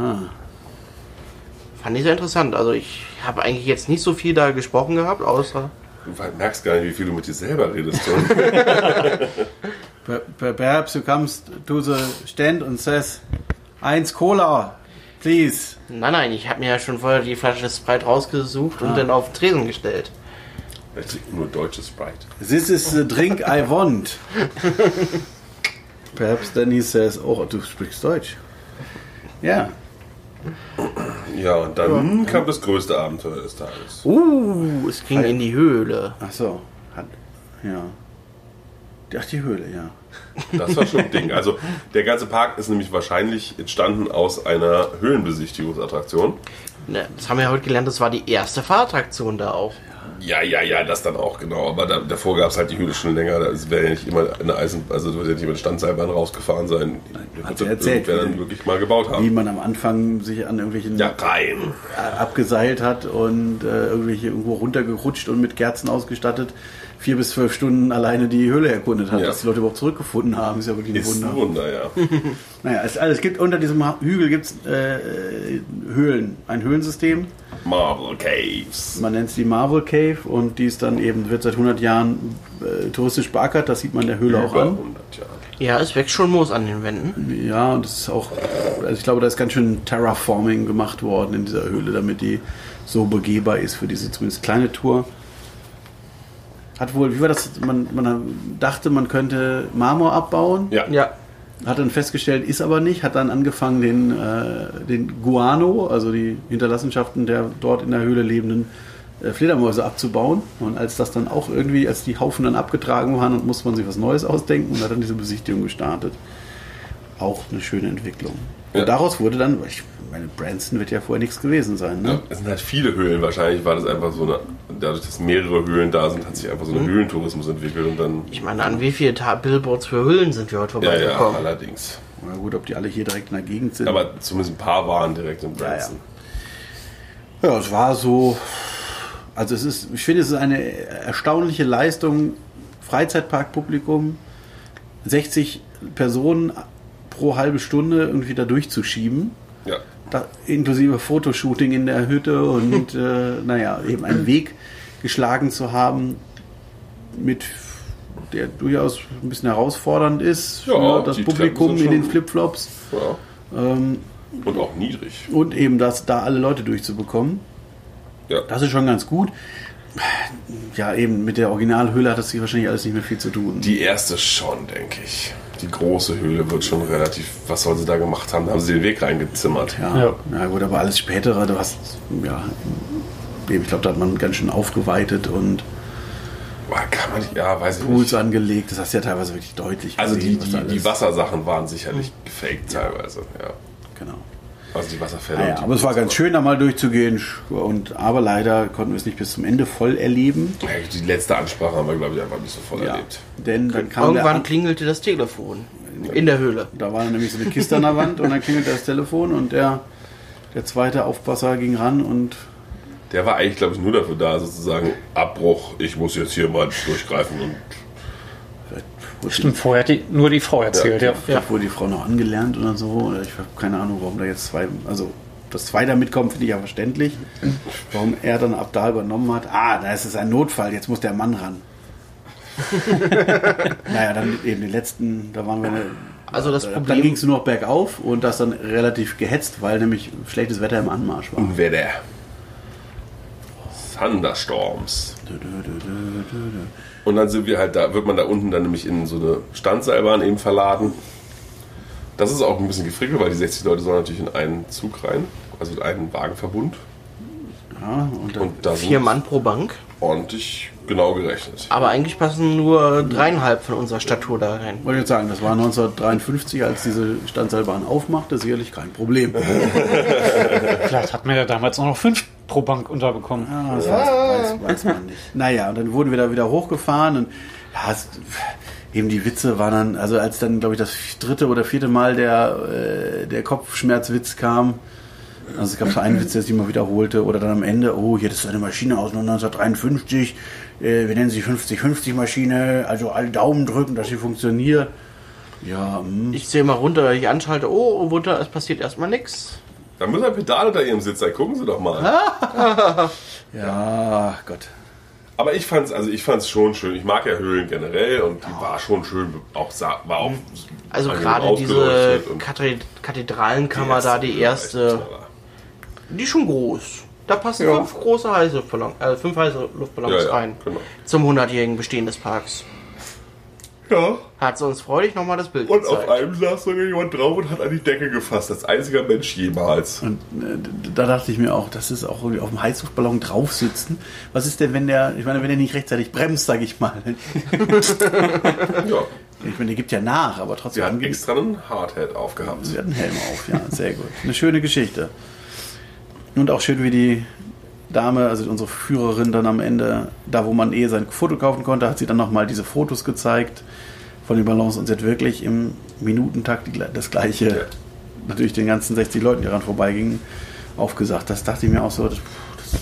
Fand ich sehr interessant. Also ich habe eigentlich jetzt nicht so viel da gesprochen gehabt, außer... Du merkst gar nicht, wie viel du mit dir selber redest. Perhaps you comes to the stand and says, 1 Cola, please. Nein, ich habe mir ja schon vorher die Flasche Sprite rausgesucht und dann auf den Tresen gestellt. Er trinkt nur deutsches Sprite. This is the drink I want. Perhaps then he says, oh, du sprichst Deutsch. Ja. Ja, und dann kam das größte Abenteuer des Tages. Es ging in die Höhle. Ach so. Ja. Ach, die Höhle, ja. Das war schon ein Ding. Also der ganze Park ist nämlich wahrscheinlich entstanden aus einer Höhlenbesichtigungsattraktion. Ne, das haben wir ja heute gelernt, das war die erste Fahrattraktion da auch. Ja, das dann auch, genau. Aber davor gab es halt die Höhle schon länger. Das wäre ja nicht immer eine also wird ja nicht immer eine Standseilbahn rausgefahren sein. Hat er erzählt, wer dann wirklich mal gebaut haben. Wie man am Anfang sich an irgendwelchen rein abgeseilt hat und irgendwo runtergerutscht und mit Kerzen ausgestattet 4 bis 12 Stunden alleine die Höhle erkundet hat, dass die Leute überhaupt zurückgefunden haben. Ist ja wirklich ein Wunder. Ja. Naja, es gibt unter diesem Hügel gibt's Höhlen, ein Höhlensystem. Marvel Caves. Man nennt es die Marvel Cave und die ist dann eben, wird seit 100 Jahren touristisch beackert, das sieht man der Höhle auch an. 100 Jahre. Ja, es wächst schon Moos an den Wänden. Ja, und das ist auch, also ich glaube, da ist ganz schön Terraforming gemacht worden in dieser Höhle, damit die so begehbar ist für diese zumindest kleine Tour. Hat wohl, wie war das, man dachte, man könnte Marmor abbauen. Ja. Hat dann festgestellt, ist aber nicht. Hat dann angefangen, den Guano, also die Hinterlassenschaften der dort in der Höhle lebenden Fledermäuse abzubauen. Und als das dann auch irgendwie, als die Haufen dann abgetragen waren, dann musste man sich was Neues ausdenken und hat dann diese Besichtigung gestartet. Auch eine schöne Entwicklung. Ja. Und daraus wurde dann, ich meine, Branson wird ja vorher nichts gewesen sein. Ne? Ja, es sind halt viele Höhlen. Wahrscheinlich war das einfach so dadurch, dass mehrere Höhlen da sind, hat sich einfach so ein Höhlentourismus entwickelt und dann. Ich meine, an wie viele Billboards für Höhlen sind wir heute vorbeigekommen? Ja, allerdings. Na gut, ob die alle hier direkt in der Gegend sind. Aber zumindest ein paar waren direkt in Branson. Ja, es war so. Also ich finde, es ist eine erstaunliche Leistung. Freizeitparkpublikum, 60 Personen pro halbe Stunde irgendwie da durchzuschieben. Ja. Inklusive Fotoshooting in der Hütte und eben einen Weg geschlagen zu haben, der durchaus ein bisschen herausfordernd ist für das Publikum in den Flipflops. Ja. Und auch niedrig. Und eben da alle Leute durchzubekommen. Ja. Das ist schon ganz gut. Ja, eben mit der Originalhöhle hat das sich wahrscheinlich alles nicht mehr viel zu tun. Die erste schon, denke ich. Die große Höhle wird schon relativ. Was sollen sie da gemacht haben? Da haben sie den Weg reingezimmert. Ja gut, aber alles Spätere, du hast, ich glaube, da hat man ganz schön aufgeweitet und kann man nicht, weiß ich Pools nicht. angelegt, das hast du ja teilweise wirklich deutlich Also gesehen. die Wassersachen waren sicherlich gefaked teilweise, ja. Genau. Also die Wasserfälle. Aber es war ganz schön, da mal durchzugehen. Aber leider konnten wir es nicht bis zum Ende voll erleben. Ja, die letzte Ansprache haben wir, glaube ich, einfach nicht so voll erlebt. Denn dann kam Irgendwann klingelte das Telefon in der Höhle. Da war nämlich so eine Kiste an der Wand und dann klingelte das Telefon und der zweite Aufpasser ging ran und... Der war eigentlich, glaube ich, nur dafür da, sozusagen Abbruch, ich muss jetzt hier mal durchgreifen und... Stimmt, vorher hat nur die Frau erzählt, ja. Vielleicht wurde die Frau noch angelernt oder so. Ich habe keine Ahnung, warum da jetzt zwei... Also, dass zwei da mitkommen, finde ich ja verständlich. Warum er dann ab da übernommen hat. Da ist es ein Notfall, jetzt muss der Mann ran. Dann eben den letzten, da waren wir... Also das Problem... Dann ging es nur noch bergauf und das dann relativ gehetzt, weil nämlich schlechtes Wetter im Anmarsch war. Und wer der? Thunderstorms. Und dann sind wir halt da, wird man da unten dann nämlich in so eine Standseilbahn eben verladen. Das ist auch ein bisschen gefrickelt, weil die 60 Leute sollen natürlich in einen Zug rein, also in einen Wagenverbund. Ja, und da 4 Mann pro Bank. Ordentlich genau gerechnet. Aber eigentlich passen nur 3,5 von unserer Statur da rein. Wollte ich jetzt sagen, das war 1953, als diese Standseilbahn aufmachte, sicherlich kein Problem. Vielleicht hat man ja damals auch noch 5 pro Bank unterbekommen. Das weiß man nicht. Naja, und dann wurden wir da wieder hochgefahren und eben die Witze waren dann, also als dann, glaube ich, das 3. oder 4. Mal der Kopfschmerzwitz kam, Also es gab so einen Witz, der sich immer wiederholte. Oder dann am Ende, oh, hier, das ist eine Maschine aus 1953. Wir nennen sie 50-50 Maschine. Also alle Daumen drücken, dass sie funktioniert. Ja, Ich zähle mal runter, ich anschalte, oh, runter, es passiert erstmal nichts. Da müssen ein Pedal unter Ihrem Sitz sein. Gucken Sie doch mal. ja, Gott. Aber ich fand's schon schön. Ich mag ja Höhlen generell und die war schon schön. War auch Also angenehm gerade diese ausgeleuchtet und Kathedralenkammer da, die erste, die ist schon groß. Da passen Ja. 5 große Heißluftballons, 5 Heißluftballons rein. Genau. Zum 100-jährigen Bestehen des Parks. Ja. Hat sie uns freudig nochmal das Bild Und gezeigt. auf einem saß sogar jemand drauf und hat an die Decke gefasst. Als einziger Mensch jemals. Und da dachte ich mir auch, das ist auch irgendwie auf dem Heißluftballon drauf sitzen. Was ist denn, wenn der nicht rechtzeitig bremst, sag ich mal. Ja. Ich meine, der gibt ja nach, aber Sie trotzdem. hat extra einen Hardhead aufgehabt. Sie hat einen Helm auf, ja, sehr gut. Eine schöne Geschichte. Und auch schön, wie die Dame, also unsere Führerin dann am Ende, da wo man sein Foto kaufen konnte, hat sie dann nochmal diese Fotos gezeigt von den Ballons und sie hat wirklich im Minutentakt das Gleiche, natürlich den ganzen 60 Leuten, die daran vorbeigingen, aufgesagt. Das dachte ich mir auch so, das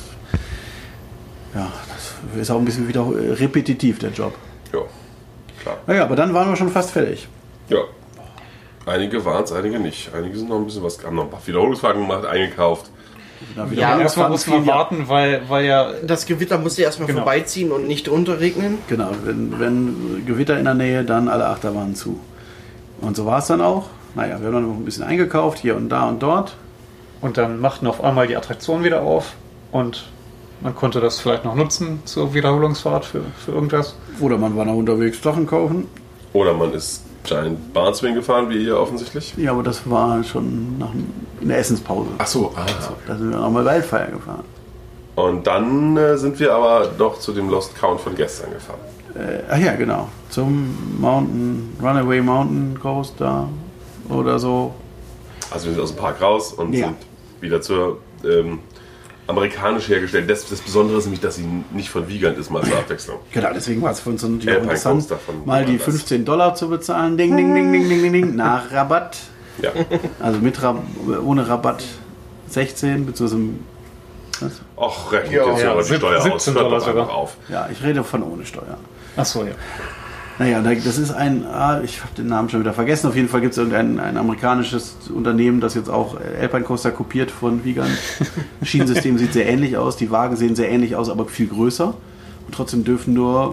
ist auch ein bisschen wieder repetitiv, der Job. Ja, klar. Naja, aber dann waren wir schon fast fertig. Ja. Einige waren es, einige nicht. Einige sind noch ein bisschen was, haben noch ein paar Wiederholungswagen gemacht, eingekauft. Ja, Erstmal muss man warten, weil ja. Das Gewitter musste erstmal Genau. vorbeiziehen und nicht runterregnen. Genau, wenn Gewitter in der Nähe, dann alle Achterbahnen zu. Und so war es dann auch. Naja, wir haben dann noch ein bisschen eingekauft, hier und da und dort. Und dann machten auf einmal die Attraktion wieder auf und man konnte das vielleicht noch nutzen zur Wiederholungsfahrt für irgendwas. Oder man war noch unterwegs Sachen kaufen. Oder man ist Giant Barnswing gefahren, wie ihr offensichtlich. Ja, aber das war schon in der Essenspause. Ach so, Da sind wir nochmal Wildfire gefahren. Und dann sind wir aber noch zu dem Lost Count von gestern gefahren. Ach ja, genau. Zum Runaway Mountain Coaster oder so. Also wir sind aus dem Park raus und Ja. sind wieder zur amerikanisch hergestellt. Das Besondere ist nämlich, dass sie nicht von Wiegand ist, mal zur Abwechslung. Genau, deswegen war es für uns natürlich auch Alpine interessant, Coaster von mal die woanders. $15 zu bezahlen. Ding, ding, ding, ding, ding, ding, ding. Nach Rabatt. Ja, Also ohne Rabatt 16, beziehungsweise. Was? och, rechnet Ja, jetzt ja, aber die Steuer aus. 17 Hört Dollar doch einfach sogar. auf. Ja, ich rede von ohne Steuer. Achso, ja. Naja, das ist ich habe den Namen schon wieder vergessen. Auf jeden Fall gibt es irgendein ein amerikanisches Unternehmen, das jetzt auch Alpine Coaster kopiert von Wiegand. Das Schienensystem sieht sehr ähnlich aus, die Wagen sehen sehr ähnlich aus, aber viel größer. Und trotzdem dürfen nur,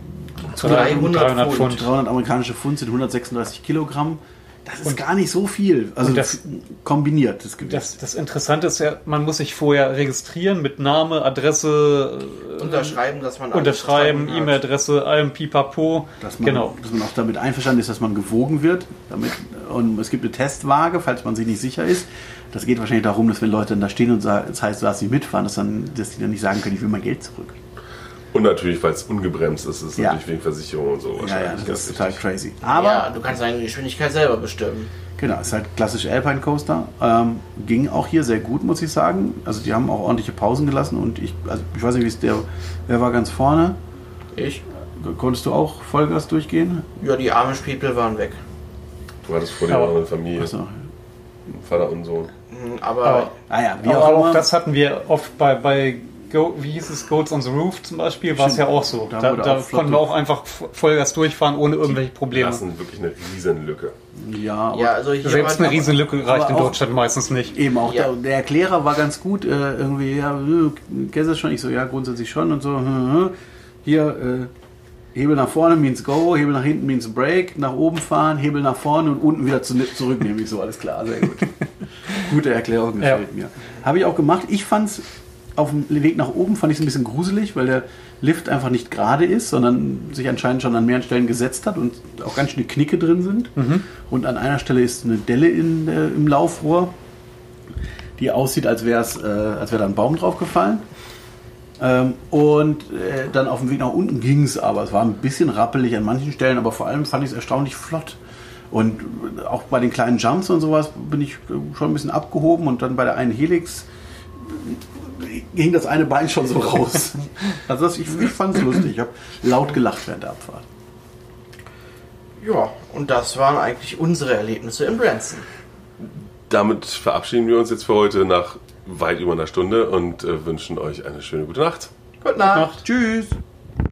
300 Pfund. 300 amerikanische Pfund sind 136 Kilogramm. Das ist gar nicht so viel. Also das- kombiniert, das Gewicht. Das Interessante ist ja, man muss sich vorher registrieren mit Name, Adresse, Unterschreiben, dass man alles Unterschreiben, verstanden hat. E-Mail-Adresse, allem Pipapo. Dass man auch damit einverstanden ist, dass man gewogen wird. Und es gibt eine Testwaage, falls man sich nicht sicher ist. Das geht wahrscheinlich darum, dass wenn Leute dann da stehen und sagen, das heißt, du darfst nicht mitfahren, dass die dann nicht sagen können, ich will mein Geld zurück. Und natürlich, weil es ungebremst ist, ist es Ja. natürlich wegen Versicherung und so Ja, wahrscheinlich. das ist total wichtig. crazy. Aber Aber du kannst deine Geschwindigkeit selber bestimmen. genau, es ist halt klassisch Alpine Coaster. Ging auch hier sehr gut, muss ich sagen. Also die haben auch ordentliche Pausen gelassen und ich weiß nicht, wer war ganz vorne? Ich? Konntest du auch Vollgas durchgehen? Ja, die Amish People waren weg. Du hattest vor dir Aber- noch eine Familie, Achso. Vater und Sohn. Aber Wie Aber auch auch immer. das hatten wir oft bei wie hieß es, Goats on the Roof zum Beispiel, war es ja auch so. Da Da, wurde da auch flott konnten wir auch einfach Vollgas durchfahren, ohne irgendwelche Probleme. Das ist wirklich eine Riesenlücke. Ja, aber ja, also hier Selbst war- eine Riesenlücke reicht aber in auch- Deutschland meistens nicht. eben auch Ja. der Erklärer war ganz gut. Irgendwie, ja, kennst du das schon? Ich so, ja, grundsätzlich schon und so. Hier, Hebel nach vorne means go, Hebel nach hinten means break, nach oben fahren, Hebel nach vorne und unten wieder zurücknehmen. Ich so, alles klar, sehr gut. Gute Erklärung, gefällt mir. Habe ich auch gemacht. Ich fand es auf dem Weg nach oben fand ich es ein bisschen gruselig, weil der Lift einfach nicht gerade ist, sondern sich anscheinend schon an mehreren Stellen gesetzt hat und auch ganz schöne Knicke drin sind. Und an einer Stelle ist eine Delle im Laufrohr, die aussieht, als wäre da ein Baum drauf gefallen. Und dann auf dem Weg nach unten ging es aber. Es war ein bisschen rappelig an manchen Stellen, aber vor allem fand ich es erstaunlich flott. Und auch bei den kleinen Jumps und sowas bin ich schon ein bisschen abgehoben und dann bei der einen Helix ging das eine Bein schon so raus. Also ich fand es lustig. Ich habe laut gelacht während der Abfahrt. Ja, und das waren eigentlich unsere Erlebnisse in Branson. damit verabschieden wir uns jetzt für heute nach weit über einer Stunde und wünschen euch eine schöne gute Nacht. Gute Nacht. Tschüss.